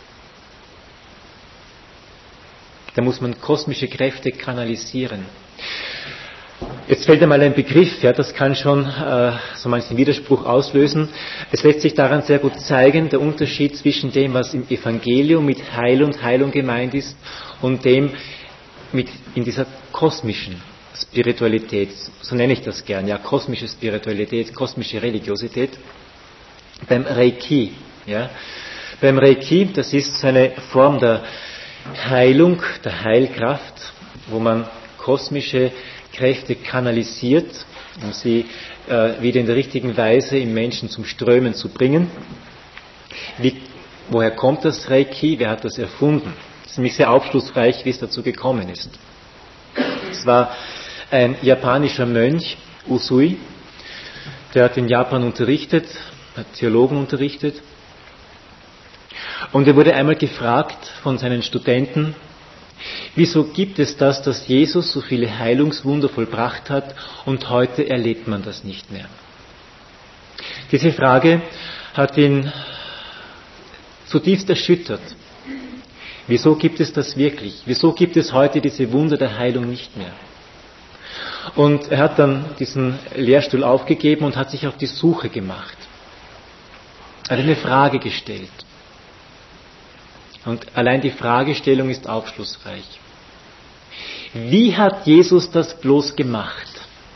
Da muss man kosmische Kräfte kanalisieren. Jetzt fällt einmal ein Begriff, ja, das kann schon so manchen Widerspruch auslösen. Es lässt sich daran sehr gut zeigen, der Unterschied zwischen dem, was im Evangelium mit Heil und Heilung gemeint ist, und dem in dieser kosmischen Spiritualität, so nenne ich das gern, ja, kosmische Spiritualität, kosmische Religiosität, beim Reiki. Ja. Beim Reiki, das ist so eine Form der Heilung, der Heilkraft, wo man kosmische Kräfte kanalisiert, um sie wieder in der richtigen Weise im Menschen zum Strömen zu bringen. Woher kommt das Reiki? Wer hat das erfunden? Das ist nämlich sehr aufschlussreich, wie es dazu gekommen ist. Es war ein japanischer Mönch, Usui, der hat in Japan unterrichtet, hat Theologen unterrichtet. Und er wurde einmal gefragt von seinen Studenten, wieso gibt es das, dass Jesus so viele Heilungswunder vollbracht hat und heute erlebt man das nicht mehr? Diese Frage hat ihn zutiefst erschüttert. Wieso gibt es das wirklich? Wieso gibt es heute diese Wunder der Heilung nicht mehr? Und er hat dann diesen Lehrstuhl aufgegeben und hat sich auf die Suche gemacht. Er hat eine Frage gestellt. Und allein die Fragestellung ist aufschlussreich. Wie hat Jesus das bloß gemacht?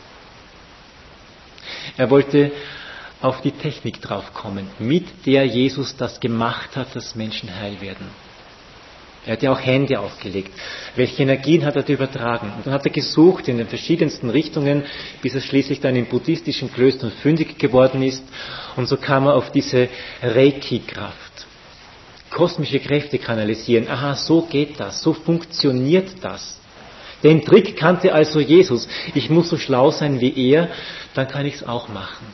Er wollte auf die Technik draufkommen, mit der Jesus das gemacht hat, dass Menschen heil werden. Er hat ja auch Hände aufgelegt. Welche Energien hat er übertragen? Und dann hat er gesucht in den verschiedensten Richtungen, bis er schließlich dann in buddhistischen Klöstern fündig geworden ist. Und so kam er auf diese Reiki-Kraft. Kosmische Kräfte kanalisieren. Aha, so geht das, so funktioniert das. Den Trick kannte also Jesus. Ich muss so schlau sein wie er, dann kann ich es auch machen.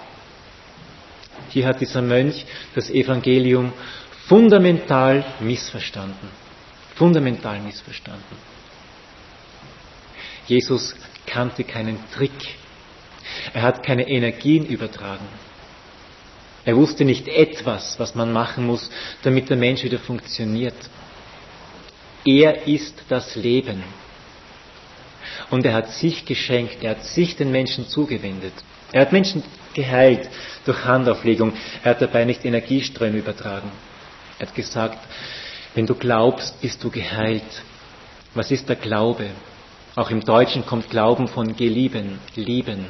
Hier hat dieser Mönch das Evangelium fundamental missverstanden. Fundamental missverstanden. Jesus kannte keinen Trick. Er hat keine Energien übertragen. Er wusste nicht etwas, was man machen muss, damit der Mensch wieder funktioniert. Er ist das Leben. Und er hat sich geschenkt, er hat sich den Menschen zugewendet. Er hat Menschen geheilt durch Handauflegung. Er hat dabei nicht Energieströme übertragen. Er hat gesagt, wenn du glaubst, bist du geheilt. Was ist der Glaube? Auch im Deutschen kommt Glauben von gelieben, lieben.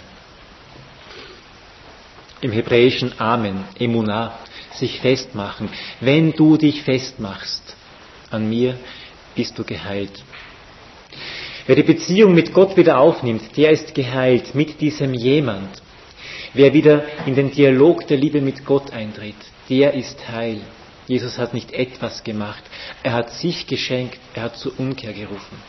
Im Hebräischen Amen, Emunah, sich festmachen. Wenn du dich festmachst an mir, bist du geheilt. Wer die Beziehung mit Gott wieder aufnimmt, der ist geheilt mit diesem jemand. Wer wieder in den Dialog der Liebe mit Gott eintritt, der ist heil. Jesus hat nicht etwas gemacht, er hat sich geschenkt, er hat zur Umkehr gerufen.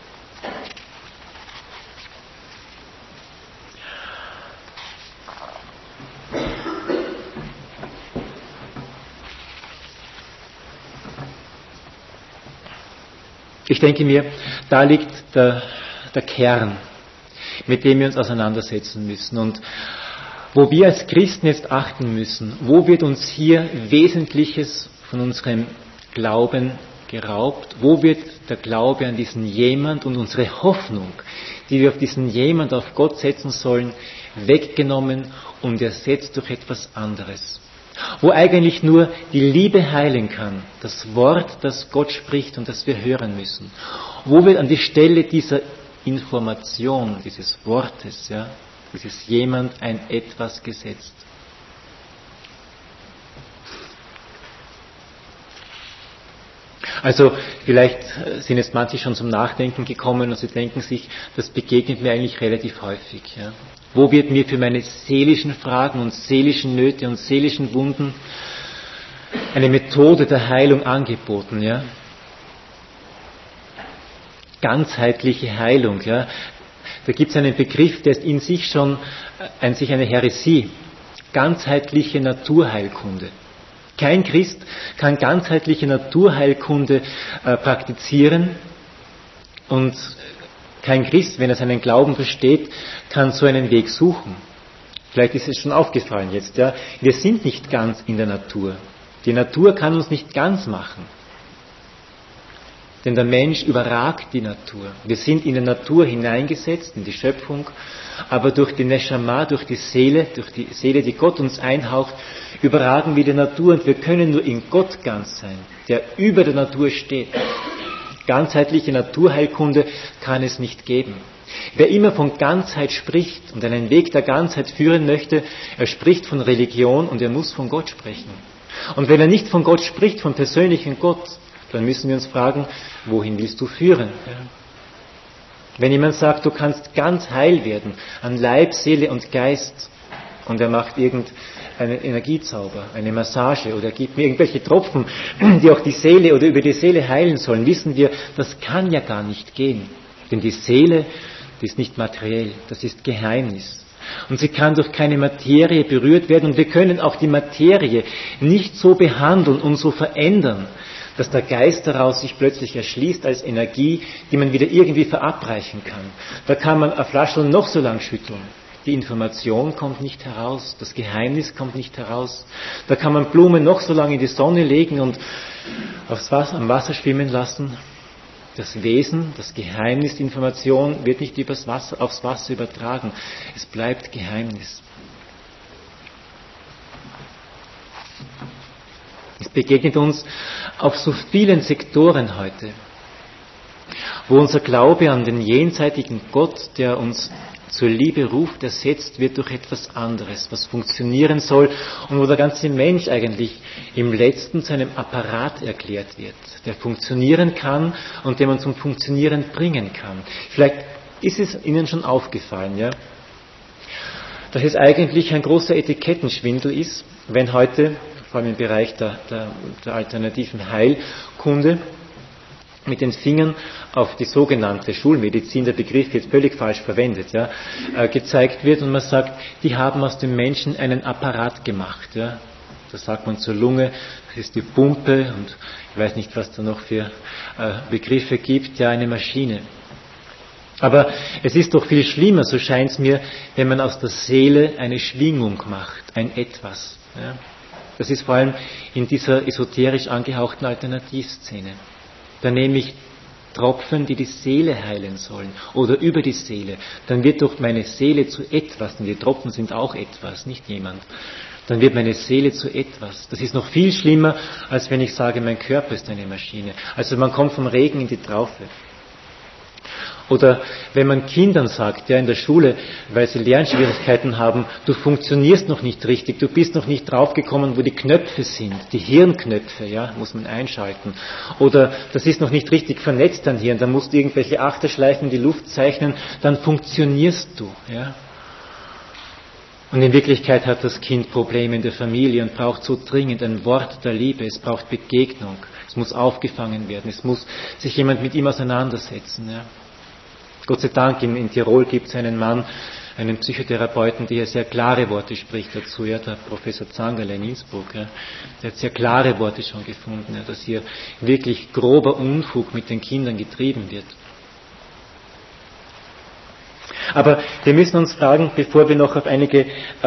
Ich denke mir, da liegt der Kern, mit dem wir uns auseinandersetzen müssen und wo wir als Christen jetzt achten müssen. Wo wird uns hier Wesentliches von unserem Glauben geraubt? Wo wird der Glaube an diesen Jemand und unsere Hoffnung, die wir auf diesen Jemand, auf Gott setzen sollen, weggenommen und ersetzt durch etwas anderes? Wo eigentlich nur die Liebe heilen kann, das Wort, das Gott spricht und das wir hören müssen. Wo wird an die Stelle dieser Information dieses Wortes, ja, dieses jemand ein etwas gesetzt. Also vielleicht sind jetzt manche schon zum Nachdenken gekommen und sie denken sich, das begegnet mir eigentlich relativ häufig. Ja. Wo wird mir für meine seelischen Fragen und seelischen Nöte und seelischen Wunden eine Methode der Heilung angeboten? Ja. Ganzheitliche Heilung. Ja. Da gibt es einen Begriff, der ist in sich schon eine Häresie. Ganzheitliche Naturheilkunde. Kein Christ kann ganzheitliche Naturheilkunde praktizieren und kein Christ, wenn er seinen Glauben versteht, kann so einen Weg suchen. Vielleicht ist es schon aufgefallen jetzt, ja. Wir sind nicht ganz in der Natur. Die Natur kann uns nicht ganz machen. Denn der Mensch überragt die Natur. Wir sind in die Natur hineingesetzt, in die Schöpfung, aber durch die Neshama, durch die Seele, die Gott uns einhaucht, überragen wir die Natur und wir können nur in Gott ganz sein, der über der Natur steht. Ganzheitliche Naturheilkunde kann es nicht geben. Wer immer von Ganzheit spricht und einen Weg der Ganzheit führen möchte, er spricht von Religion und er muss von Gott sprechen. Und wenn er nicht von Gott spricht, vom persönlichen Gott, dann müssen wir uns fragen, wohin willst du führen? Wenn jemand sagt, du kannst ganz heil werden, an Leib, Seele und Geist, und er macht irgendeinen Energiezauber, eine Massage, oder gibt mir irgendwelche Tropfen, die auch die Seele oder über die Seele heilen sollen, wissen wir, das kann ja gar nicht gehen. Denn die Seele, die ist nicht materiell, das ist Geheimnis. Und sie kann durch keine Materie berührt werden, und wir können auch die Materie nicht so behandeln und so verändern, dass der Geist daraus sich plötzlich erschließt als Energie, die man wieder irgendwie verabreichen kann. Da kann man eine Flasche noch so lang schütteln. Die Information kommt nicht heraus, das Geheimnis kommt nicht heraus. Da kann man Blumen noch so lange in die Sonne legen und am Wasser schwimmen lassen. Das Wesen, das Geheimnis, die Information wird nicht aufs Wasser übertragen. Es bleibt Geheimnis. Es begegnet uns auf so vielen Sektoren heute, wo unser Glaube an den jenseitigen Gott, der uns zur Liebe ruft, ersetzt wird durch etwas anderes, was funktionieren soll und wo der ganze Mensch eigentlich im Letzten zu einem Apparat erklärt wird, der funktionieren kann und den man zum Funktionieren bringen kann. Vielleicht ist es Ihnen schon aufgefallen, ja, dass es eigentlich ein großer Etikettenschwindel ist, wenn heute, vor allem im Bereich der alternativen Heilkunde, mit den Fingern auf die sogenannte Schulmedizin, der Begriff wird völlig falsch verwendet, ja, gezeigt wird und man sagt, die haben aus dem Menschen einen Apparat gemacht. Ja. Das sagt man zur Lunge, das ist die Pumpe und ich weiß nicht, was da noch für Begriffe gibt, ja, eine Maschine. Aber es ist doch viel schlimmer, so scheint es mir, wenn man aus der Seele eine Schwingung macht, ein Etwas. Ja. Das ist vor allem in dieser esoterisch angehauchten Alternativszene. Da nehme ich Tropfen, die die Seele heilen sollen oder über die Seele. Dann wird durch meine Seele zu etwas, denn die Tropfen sind auch etwas, nicht jemand. Dann wird meine Seele zu etwas. Das ist noch viel schlimmer, als wenn ich sage, mein Körper ist eine Maschine. Also man kommt vom Regen in die Traufe. Oder wenn man Kindern sagt, ja, in der Schule, weil sie Lernschwierigkeiten haben, du funktionierst noch nicht richtig, du bist noch nicht draufgekommen, wo die Knöpfe sind, die Hirnknöpfe, ja, muss man einschalten. Oder das ist noch nicht richtig vernetzt, dein Hirn, da musst du irgendwelche Achterschleifen in die Luft zeichnen, dann funktionierst du, ja. Und in Wirklichkeit hat das Kind Probleme in der Familie und braucht so dringend ein Wort der Liebe, es braucht Begegnung, es muss aufgefangen werden, es muss sich jemand mit ihm auseinandersetzen, ja. Gott sei Dank, in Tirol gibt es einen Mann, einen Psychotherapeuten, der sehr klare Worte spricht dazu, ja, der Professor Zangerle in Innsbruck. Ja, der hat sehr klare Worte schon gefunden, ja, dass hier wirklich grober Unfug mit den Kindern getrieben wird. Aber wir müssen uns fragen, bevor wir noch auf einige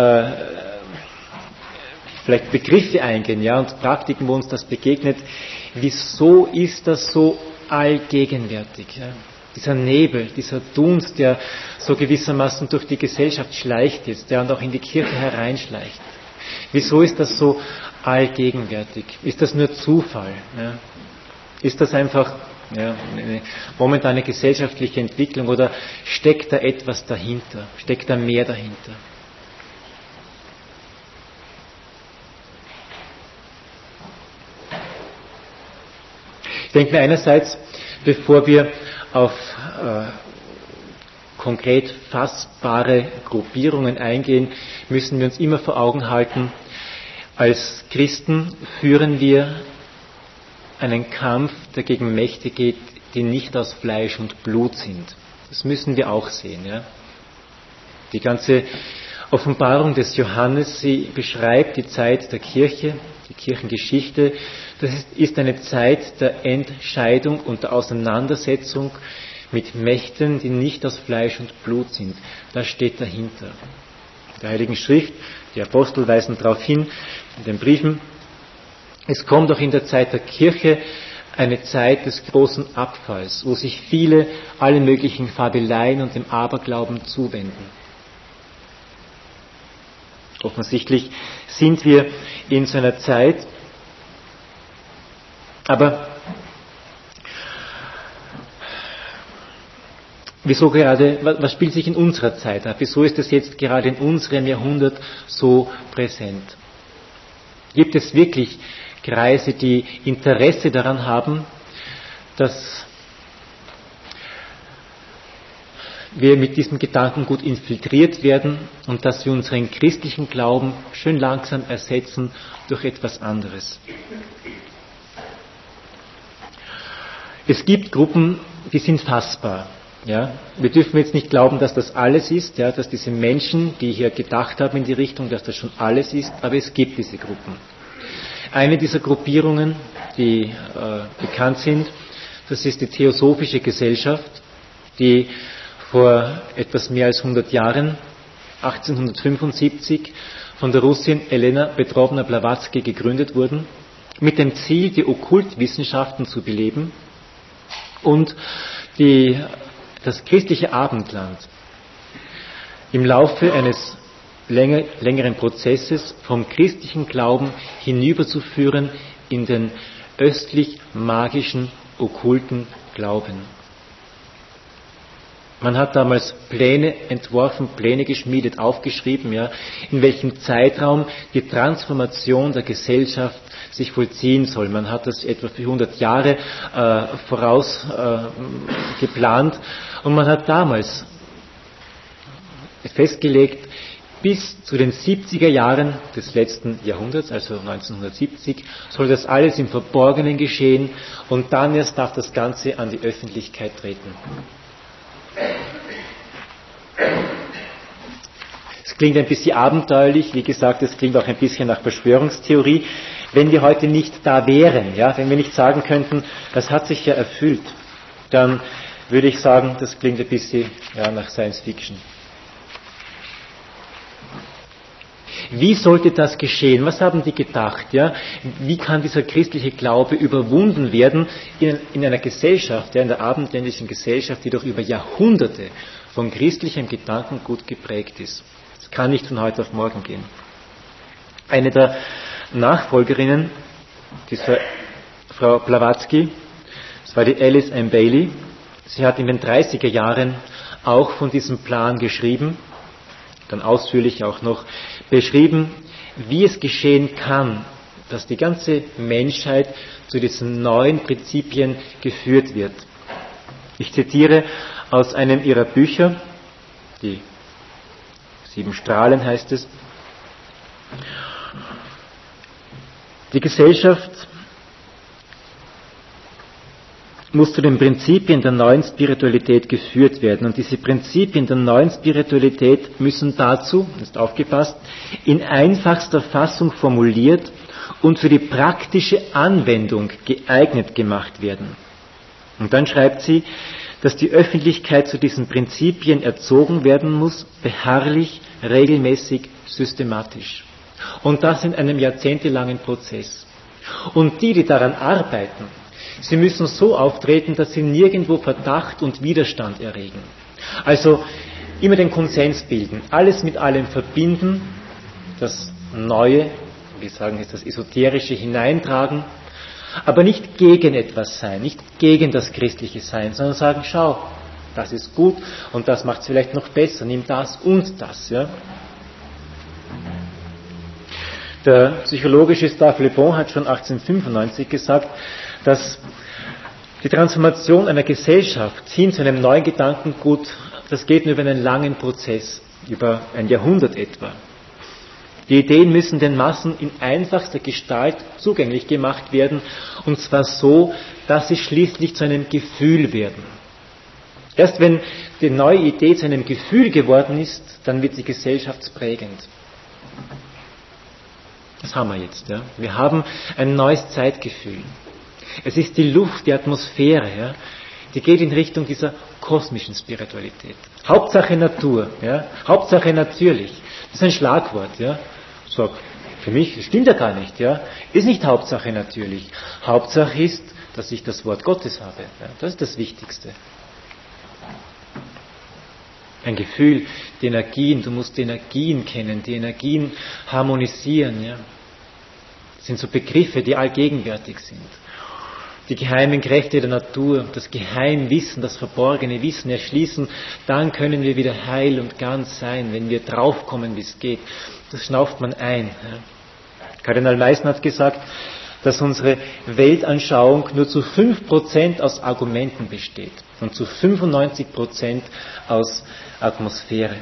vielleicht Begriffe eingehen, ja, und Praktiken, wo uns das begegnet, wieso ist das so allgegenwärtig? Ja? Dieser Nebel, dieser Dunst, der so gewissermaßen durch die Gesellschaft schleicht jetzt, der und auch in die Kirche hereinschleicht. Wieso ist das so allgegenwärtig? Ist das nur Zufall? Ja? Ist das einfach Ja, eine momentane gesellschaftliche Entwicklung, oder steckt da etwas dahinter? Steckt da mehr dahinter? Ich denke mir einerseits, bevor wir auf konkret fassbare Gruppierungen eingehen, müssen wir uns immer vor Augen halten, als Christen führen wir einen Kampf, der gegen Mächte geht, die nicht aus Fleisch und Blut sind. Das müssen wir auch sehen. Ja? Die ganze Offenbarung des Johannes, sie beschreibt die Zeit der Kirche, die Kirchengeschichte. Das ist eine Zeit der Entscheidung und der Auseinandersetzung mit Mächten, die nicht aus Fleisch und Blut sind. Das steht dahinter. In der Heiligen Schrift, die Apostel weisen darauf hin, in den Briefen, es kommt auch in der Zeit der Kirche eine Zeit des großen Abfalls, wo sich viele alle möglichen Fabeleien und dem Aberglauben zuwenden. Offensichtlich sind wir in so einer Zeit, aber wieso gerade, was spielt sich in unserer Zeit ab? Wieso ist es jetzt gerade in unserem Jahrhundert so präsent? Gibt es wirklich Kreise, die Interesse daran haben, dass wir mit diesem Gedankengut infiltriert werden und dass wir unseren christlichen Glauben schön langsam ersetzen durch etwas anderes? Es gibt Gruppen, die sind fassbar. Ja? Wir dürfen jetzt nicht glauben, dass das alles ist, ja? Dass diese Menschen, die hier gedacht haben in die Richtung, dass das schon alles ist, aber es gibt diese Gruppen. Eine dieser Gruppierungen, die bekannt sind, das ist die Theosophische Gesellschaft, die vor etwas mehr als 100 Jahren, 1875, von der Russin Elena Petrovna Blavatsky gegründet wurden, mit dem Ziel, die Okkultwissenschaften zu beleben und das christliche Abendland im Laufe eines längeren Prozesses vom christlichen Glauben hinüberzuführen in den östlich-magischen, okkulten Glauben. Man hat damals Pläne entworfen, Pläne geschmiedet, aufgeschrieben, ja, in welchem Zeitraum die Transformation der Gesellschaft sich vollziehen soll. Man hat das etwa für 100 Jahre voraus geplant und man hat damals festgelegt, bis zu den 70er Jahren des letzten Jahrhunderts, also 1970, soll das alles im Verborgenen geschehen und dann erst darf das Ganze an die Öffentlichkeit treten. Es klingt ein bisschen abenteuerlich, wie gesagt, es klingt auch ein bisschen nach Verschwörungstheorie. Wenn wir heute nicht da wären, ja, wenn wir nicht sagen könnten, das hat sich ja erfüllt, dann würde ich sagen, das klingt ein bisschen nach Science Fiction. Wie sollte das geschehen? Was haben die gedacht? Ja? Wie kann dieser christliche Glaube überwunden werden in einer Gesellschaft, in der abendländischen Gesellschaft, die doch über Jahrhunderte von christlichem Gedankengut geprägt ist? Das kann nicht von heute auf morgen gehen. Eine der Nachfolgerinnen dieser Frau Blavatsky, das war die Alice M. Bailey. Sie hat in den 30er Jahren auch von diesem Plan geschrieben, dann ausführlich auch noch beschrieben, wie es geschehen kann, dass die ganze Menschheit zu diesen neuen Prinzipien geführt wird. Ich zitiere aus einem ihrer Bücher, die 7 Strahlen heißt es. Die Gesellschaft muss zu den Prinzipien der neuen Spiritualität geführt werden. Und diese Prinzipien der neuen Spiritualität müssen dazu, ist aufgepasst, in einfachster Fassung formuliert und für die praktische Anwendung geeignet gemacht werden. Und dann schreibt sie, dass die Öffentlichkeit zu diesen Prinzipien erzogen werden muss, beharrlich, regelmäßig, systematisch. Und das in einem jahrzehntelangen Prozess. Und die daran arbeiten, sie müssen so auftreten, dass sie nirgendwo Verdacht und Widerstand erregen. Also immer den Konsens bilden, alles mit allem verbinden, das Neue, wir sagen jetzt das Esoterische hineintragen, Aber nicht gegen etwas sein, nicht gegen das christliche Sein, sondern sagen, schau, das ist gut und das macht es vielleicht noch besser, nimm das und das. Ja. Der psychologische Gustave Le Bon hat schon 1895 gesagt, dass die Transformation einer Gesellschaft hin zu einem neuen Gedankengut, das geht nur über einen langen Prozess, über ein Jahrhundert etwa. Die Ideen müssen den Massen in einfachster Gestalt zugänglich gemacht werden, und zwar so, dass sie schließlich zu einem Gefühl werden. Erst wenn die neue Idee zu einem Gefühl geworden ist, dann wird sie gesellschaftsprägend. Das haben wir jetzt. Ja. Wir haben ein neues Zeitgefühl. Es ist die Luft, die Atmosphäre, ja, die geht in Richtung dieser kosmischen Spiritualität. Hauptsache Natur, ja, Hauptsache natürlich. Das ist ein Schlagwort. Ja. Sag, für mich, das stimmt ja gar nicht. Ja. Ist nicht Hauptsache natürlich. Hauptsache ist, dass ich das Wort Gottes habe. Ja. Das ist das Wichtigste. Ein Gefühl, die Energien, du musst die Energien kennen, die Energien harmonisieren. Ja. Das sind so Begriffe, die allgegenwärtig sind. Die geheimen Kräfte der Natur, das Geheimwissen, das verborgene Wissen erschließen, dann können wir wieder heil und ganz sein, wenn wir draufkommen, wie es geht. Das schnauft man ein. Ja. Kardinal Meissner hat gesagt, dass unsere Weltanschauung nur zu 5% aus Argumenten besteht und zu 95% aus Atmosphäre.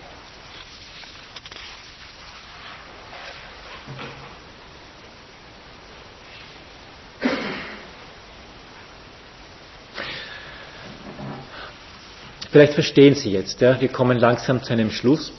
Vielleicht verstehen Sie jetzt, ja, wir kommen langsam zu einem Schluss,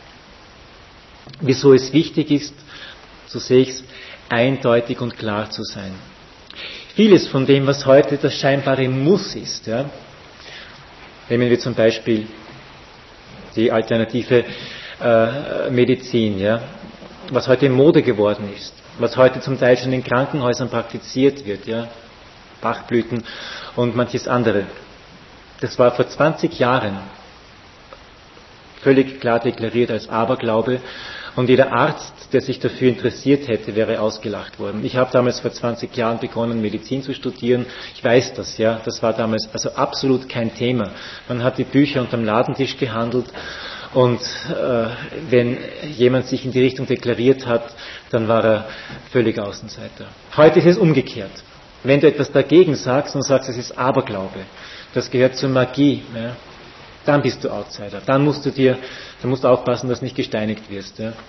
wieso es wichtig ist, so sehe ich es, eindeutig und klar zu sein. Vieles von dem, was heute das scheinbare Muss ist, ja, nehmen wir zum Beispiel die alternative Medizin, ja, was heute Mode geworden ist, was heute zum Teil schon in Krankenhäusern praktiziert wird, ja, Bachblüten und manches andere. Das war vor 20 Jahren völlig klar deklariert als Aberglaube, und jeder Arzt, der sich dafür interessiert hätte, wäre ausgelacht worden. Ich habe damals vor 20 Jahren begonnen, Medizin zu studieren. Ich weiß das, ja. Das war damals also absolut kein Thema. Man hat die Bücher unterm Ladentisch gehandelt, und wenn jemand sich in die Richtung deklariert hat, dann war er völlig Außenseiter. Heute ist es umgekehrt. Wenn du etwas dagegen sagst und sagst, es ist Aberglaube, das gehört zur Magie, ja, dann bist du Outsider. Dann musst du aufpassen, dass du nicht gesteinigt wirst. Ja.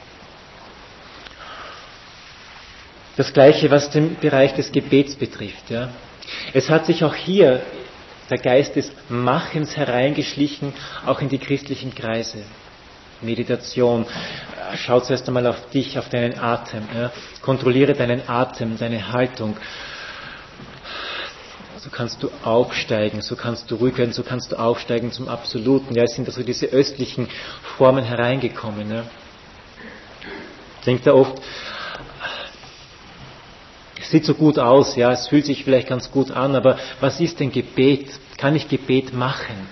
Das Gleiche, was den Bereich des Gebets betrifft. Ja. Es hat sich auch hier der Geist des Machens hereingeschlichen, auch in die christlichen Kreise. Meditation. Schau zuerst einmal auf dich, auf deinen Atem. Ja. Kontrolliere deinen Atem, deine Haltung. So kannst du aufsteigen, so kannst du ruhig werden, so kannst du aufsteigen zum Absoluten. Ja, es sind also diese östlichen Formen hereingekommen. Ja. Ich denke da oft, es sieht so gut aus, ja, es fühlt sich vielleicht ganz gut an, aber was ist denn Gebet? Kann ich Gebet machen?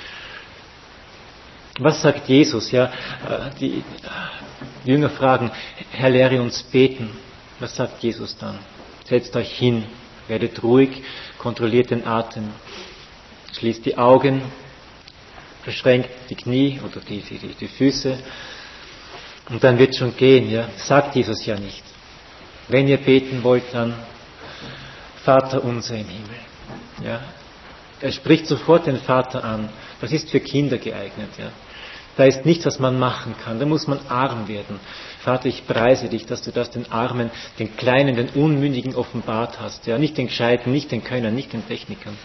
Was sagt Jesus? Ja, die Jünger fragen, Herr, lehre uns beten. Was sagt Jesus dann? Setzt euch hin, werdet ruhig, kontrolliert den Atem, schließt die Augen, verschränkt die Knie oder die Füße, und dann wird schon gehen. Ja? Sagt Jesus ja nicht. Wenn ihr beten wollt, dann Vater unser im Himmel. Ja? Er spricht sofort den Vater an. Das ist für Kinder geeignet. Ja? Da ist nichts, was man machen kann. Da muss man arm werden. Vater, ich preise dich, dass du das den Armen, den Kleinen, den Unmündigen offenbart hast. Ja, nicht den Gescheiten, nicht den Könnern, nicht den Technikern.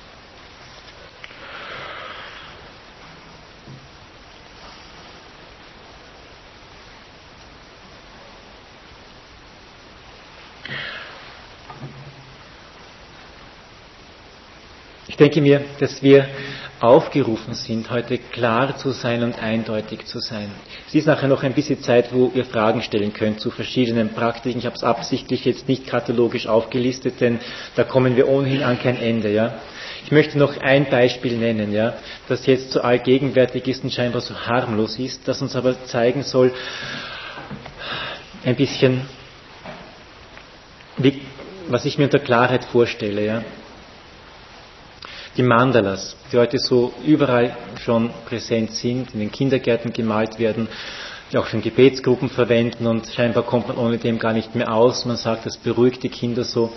Ich denke mir, dass wir aufgerufen sind, heute klar zu sein und eindeutig zu sein. Es ist nachher noch ein bisschen Zeit, wo ihr Fragen stellen könnt zu verschiedenen Praktiken. Ich habe es absichtlich jetzt nicht katalogisch aufgelistet, denn da kommen wir ohnehin an kein Ende. Ja. Ich möchte noch ein Beispiel nennen, ja, das jetzt so allgegenwärtig ist und scheinbar so harmlos ist, das uns aber zeigen soll, ein bisschen, was ich mir unter Klarheit vorstelle, ja. Die Mandalas, die heute so überall schon präsent sind, in den Kindergärten gemalt werden, die auch schon Gebetsgruppen verwenden und scheinbar kommt man ohne dem gar nicht mehr aus. Man sagt, das beruhigt die Kinder so.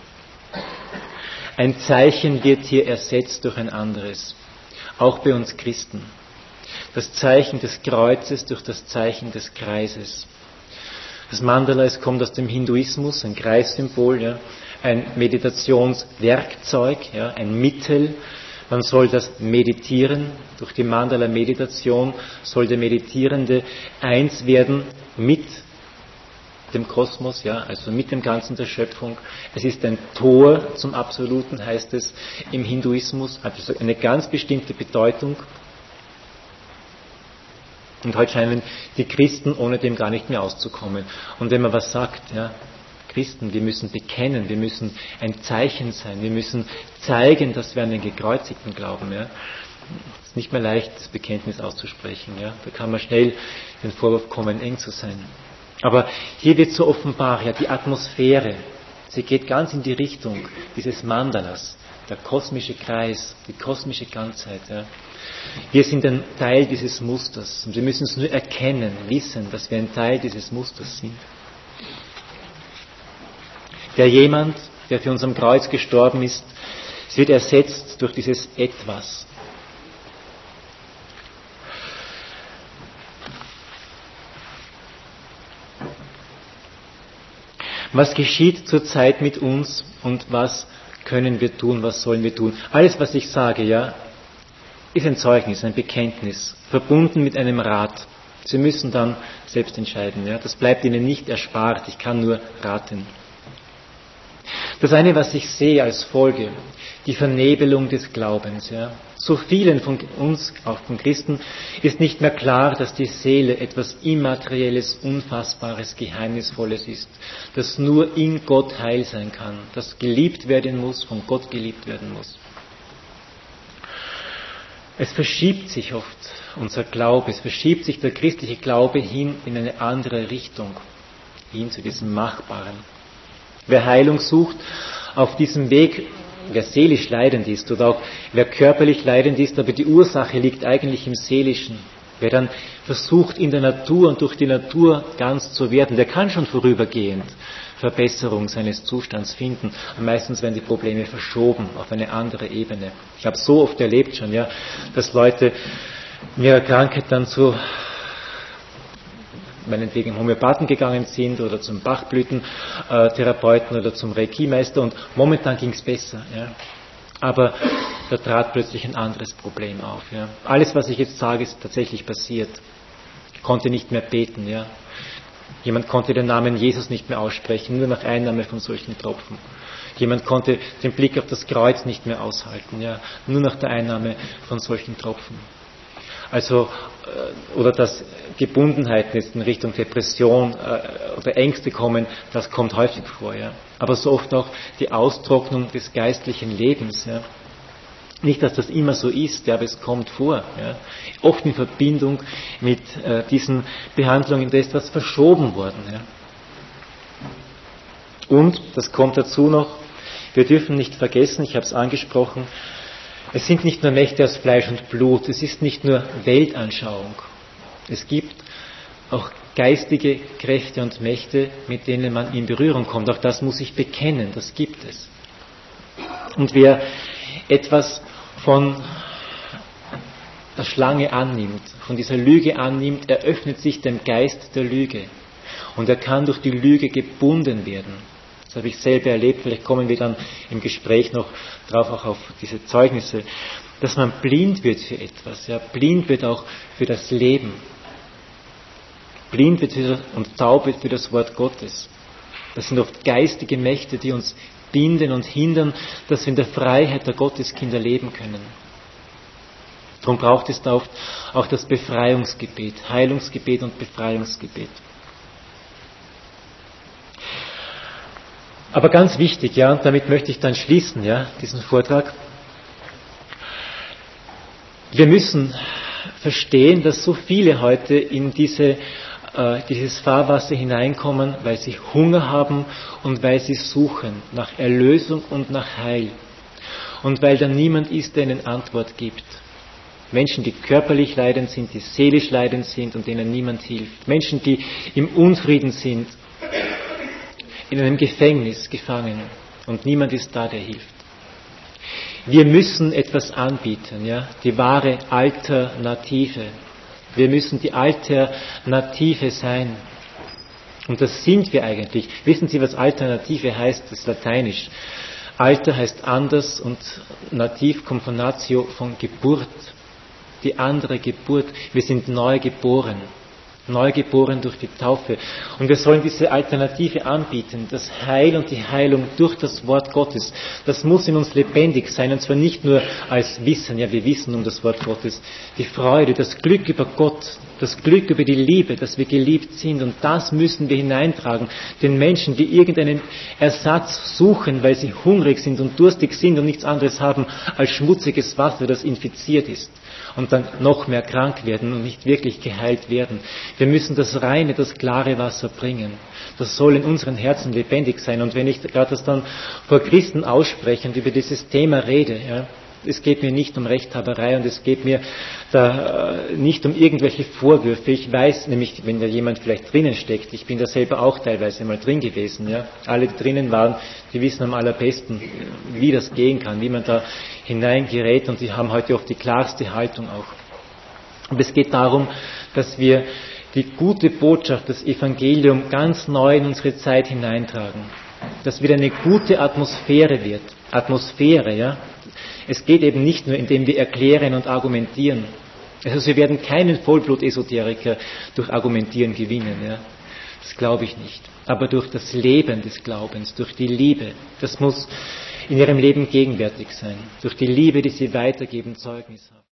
Ein Zeichen wird hier ersetzt durch ein anderes, auch bei uns Christen. Das Zeichen des Kreuzes durch das Zeichen des Kreises. Das Mandala, es kommt aus dem Hinduismus, ein Kreissymbol, ja, ein Meditationswerkzeug, ja, ein Mittel. Man soll das meditieren. Durch die Mandala-Meditation soll der Meditierende eins werden mit dem Kosmos, ja, also mit dem Ganzen der Schöpfung. Es ist ein Tor zum Absoluten, heißt es im Hinduismus, hat also eine ganz bestimmte Bedeutung. Und heute scheinen die Christen ohne dem gar nicht mehr auszukommen. Und wenn man was sagt, ja, Christen, wir müssen bekennen, wir müssen ein Zeichen sein, wir müssen zeigen, dass wir an den Gekreuzigten glauben. Ja. Es ist nicht mehr leicht, das Bekenntnis auszusprechen. Ja. Da kann man schnell den Vorwurf kommen, eng zu sein. Aber hier wird so offenbar, ja, die Atmosphäre, sie geht ganz in die Richtung dieses Mandalas, der kosmische Kreis, die kosmische Ganzheit. Ja. Wir sind ein Teil dieses Musters und wir müssen es nur erkennen, wissen, dass wir ein Teil dieses Musters sind. Der jemand, der für uns am Kreuz gestorben ist, es wird ersetzt durch dieses Etwas. Was geschieht zurzeit mit uns und was können wir tun, was sollen wir tun? Alles, was ich sage, ja, ist ein Zeugnis, ein Bekenntnis, verbunden mit einem Rat. Sie müssen dann selbst entscheiden. Ja. Das bleibt Ihnen nicht erspart. Ich kann nur raten. Das eine, was ich sehe als Folge, die Vernebelung des Glaubens. Ja. So vielen von uns, auch von Christen, ist nicht mehr klar, dass die Seele etwas Immaterielles, Unfassbares, Geheimnisvolles ist, das nur in Gott heil sein kann, das geliebt werden muss, von Gott geliebt werden muss. Es verschiebt sich oft unser Glaube, es verschiebt sich der christliche Glaube hin in eine andere Richtung, hin zu diesem Machbaren. Wer Heilung sucht, auf diesem Weg, wer seelisch leidend ist oder auch wer körperlich leidend ist, aber die Ursache liegt eigentlich im Seelischen. Wer dann versucht, in der Natur und durch die Natur ganz zu werden, der kann schon vorübergehend Verbesserung seines Zustands finden. Und meistens werden die Probleme verschoben auf eine andere Ebene. Ich habe so oft erlebt schon, ja, dass Leute in ihrer Krankheit dann zu meinetwegen Homöopathen gegangen sind oder zum Bachblütentherapeuten oder zum Reiki-Meister und momentan ging es besser. Ja. Aber da trat plötzlich ein anderes Problem auf. Ja. Alles, was ich jetzt sage, ist tatsächlich passiert. Ich konnte nicht mehr beten. Ja. Jemand konnte den Namen Jesus nicht mehr aussprechen, nur nach Einnahme von solchen Tropfen. Jemand konnte den Blick auf das Kreuz nicht mehr aushalten, ja, nur nach der Einnahme von solchen Tropfen. Also, oder dass Gebundenheiten jetzt in Richtung Depression oder Ängste kommen, das kommt häufig vor, ja. Aber so oft auch die Austrocknung des geistlichen Lebens, ja. Nicht, dass das immer so ist, ja, aber es kommt vor, ja. Oft in Verbindung mit diesen Behandlungen, da ist was verschoben worden, ja. Und, das kommt dazu noch, wir dürfen nicht vergessen, ich habe es angesprochen, es sind nicht nur Mächte aus Fleisch und Blut, es ist nicht nur Weltanschauung. Es gibt auch geistige Kräfte und Mächte, mit denen man in Berührung kommt. Auch das muss ich bekennen, das gibt es. Und wer etwas von der Schlange annimmt, von dieser Lüge annimmt, eröffnet sich dem Geist der Lüge. Und er kann durch die Lüge gebunden werden. Das habe ich selber erlebt, vielleicht kommen wir dann im Gespräch noch drauf, auch auf diese Zeugnisse, dass man blind wird für etwas, ja, blind wird auch für das Leben, blind wird und taub wird für das Wort Gottes. Das sind oft geistige Mächte, die uns binden und hindern, dass wir in der Freiheit der Gotteskinder leben können. Darum braucht es da oft auch das Befreiungsgebet, Heilungsgebet und Befreiungsgebet. Aber ganz wichtig, ja, und damit möchte ich dann schließen, ja, diesen Vortrag. Wir müssen verstehen, dass so viele heute in diese dieses Fahrwasser hineinkommen, weil sie Hunger haben und weil sie suchen nach Erlösung und nach Heil. Und weil da niemand ist, der ihnen Antwort gibt. Menschen, die körperlich leidend sind, die seelisch leidend sind und denen niemand hilft. Menschen, die im Unfrieden sind, in einem Gefängnis gefangen und niemand ist da, der hilft. Wir müssen etwas anbieten, ja, die wahre Alternative. Wir müssen die Alternative sein. Und das sind wir eigentlich. Wissen Sie, was Alternative heißt? Das ist lateinisch. Alter heißt anders und nativ kommt von natio, von Geburt. Die andere Geburt. Wir sind neu geboren. Neu geboren durch die Taufe. Und wir sollen diese Alternative anbieten. Das Heil und die Heilung durch das Wort Gottes. Das muss in uns lebendig sein. Und zwar nicht nur als Wissen. Ja, wir wissen um das Wort Gottes. Die Freude, das Glück über Gott. Das Glück über die Liebe, dass wir geliebt sind. Und das müssen wir hineintragen. Den Menschen, die irgendeinen Ersatz suchen, weil sie hungrig sind und durstig sind und nichts anderes haben als schmutziges Wasser, das infiziert ist. Und dann noch mehr krank werden und nicht wirklich geheilt werden. Wir müssen das reine, das klare Wasser bringen. Das soll in unseren Herzen lebendig sein. Und wenn ich gerade das dann vor Christen ausspreche und über dieses Thema rede, ja, es geht mir nicht um Rechthaberei und es geht mir da nicht um irgendwelche Vorwürfe. Ich weiß nämlich, wenn da jemand vielleicht drinnen steckt, ich bin da selber auch teilweise mal drin gewesen. Ja. Alle, die drinnen waren, die wissen am allerbesten, wie das gehen kann, wie man da hineingerät und die haben heute auch die klarste Haltung auch. Aber es geht darum, dass wir die gute Botschaft, das Evangelium ganz neu in unsere Zeit hineintragen. Dass wieder eine gute Atmosphäre wird. Atmosphäre, ja. Es geht eben nicht nur, indem wir erklären und argumentieren. Also wir werden keinen Vollblut-Esoteriker durch Argumentieren gewinnen, ja. Das glaube ich nicht. Aber durch das Leben des Glaubens, durch die Liebe, das muss in ihrem Leben gegenwärtig sein. Durch die Liebe, die sie weitergeben, Zeugnis haben.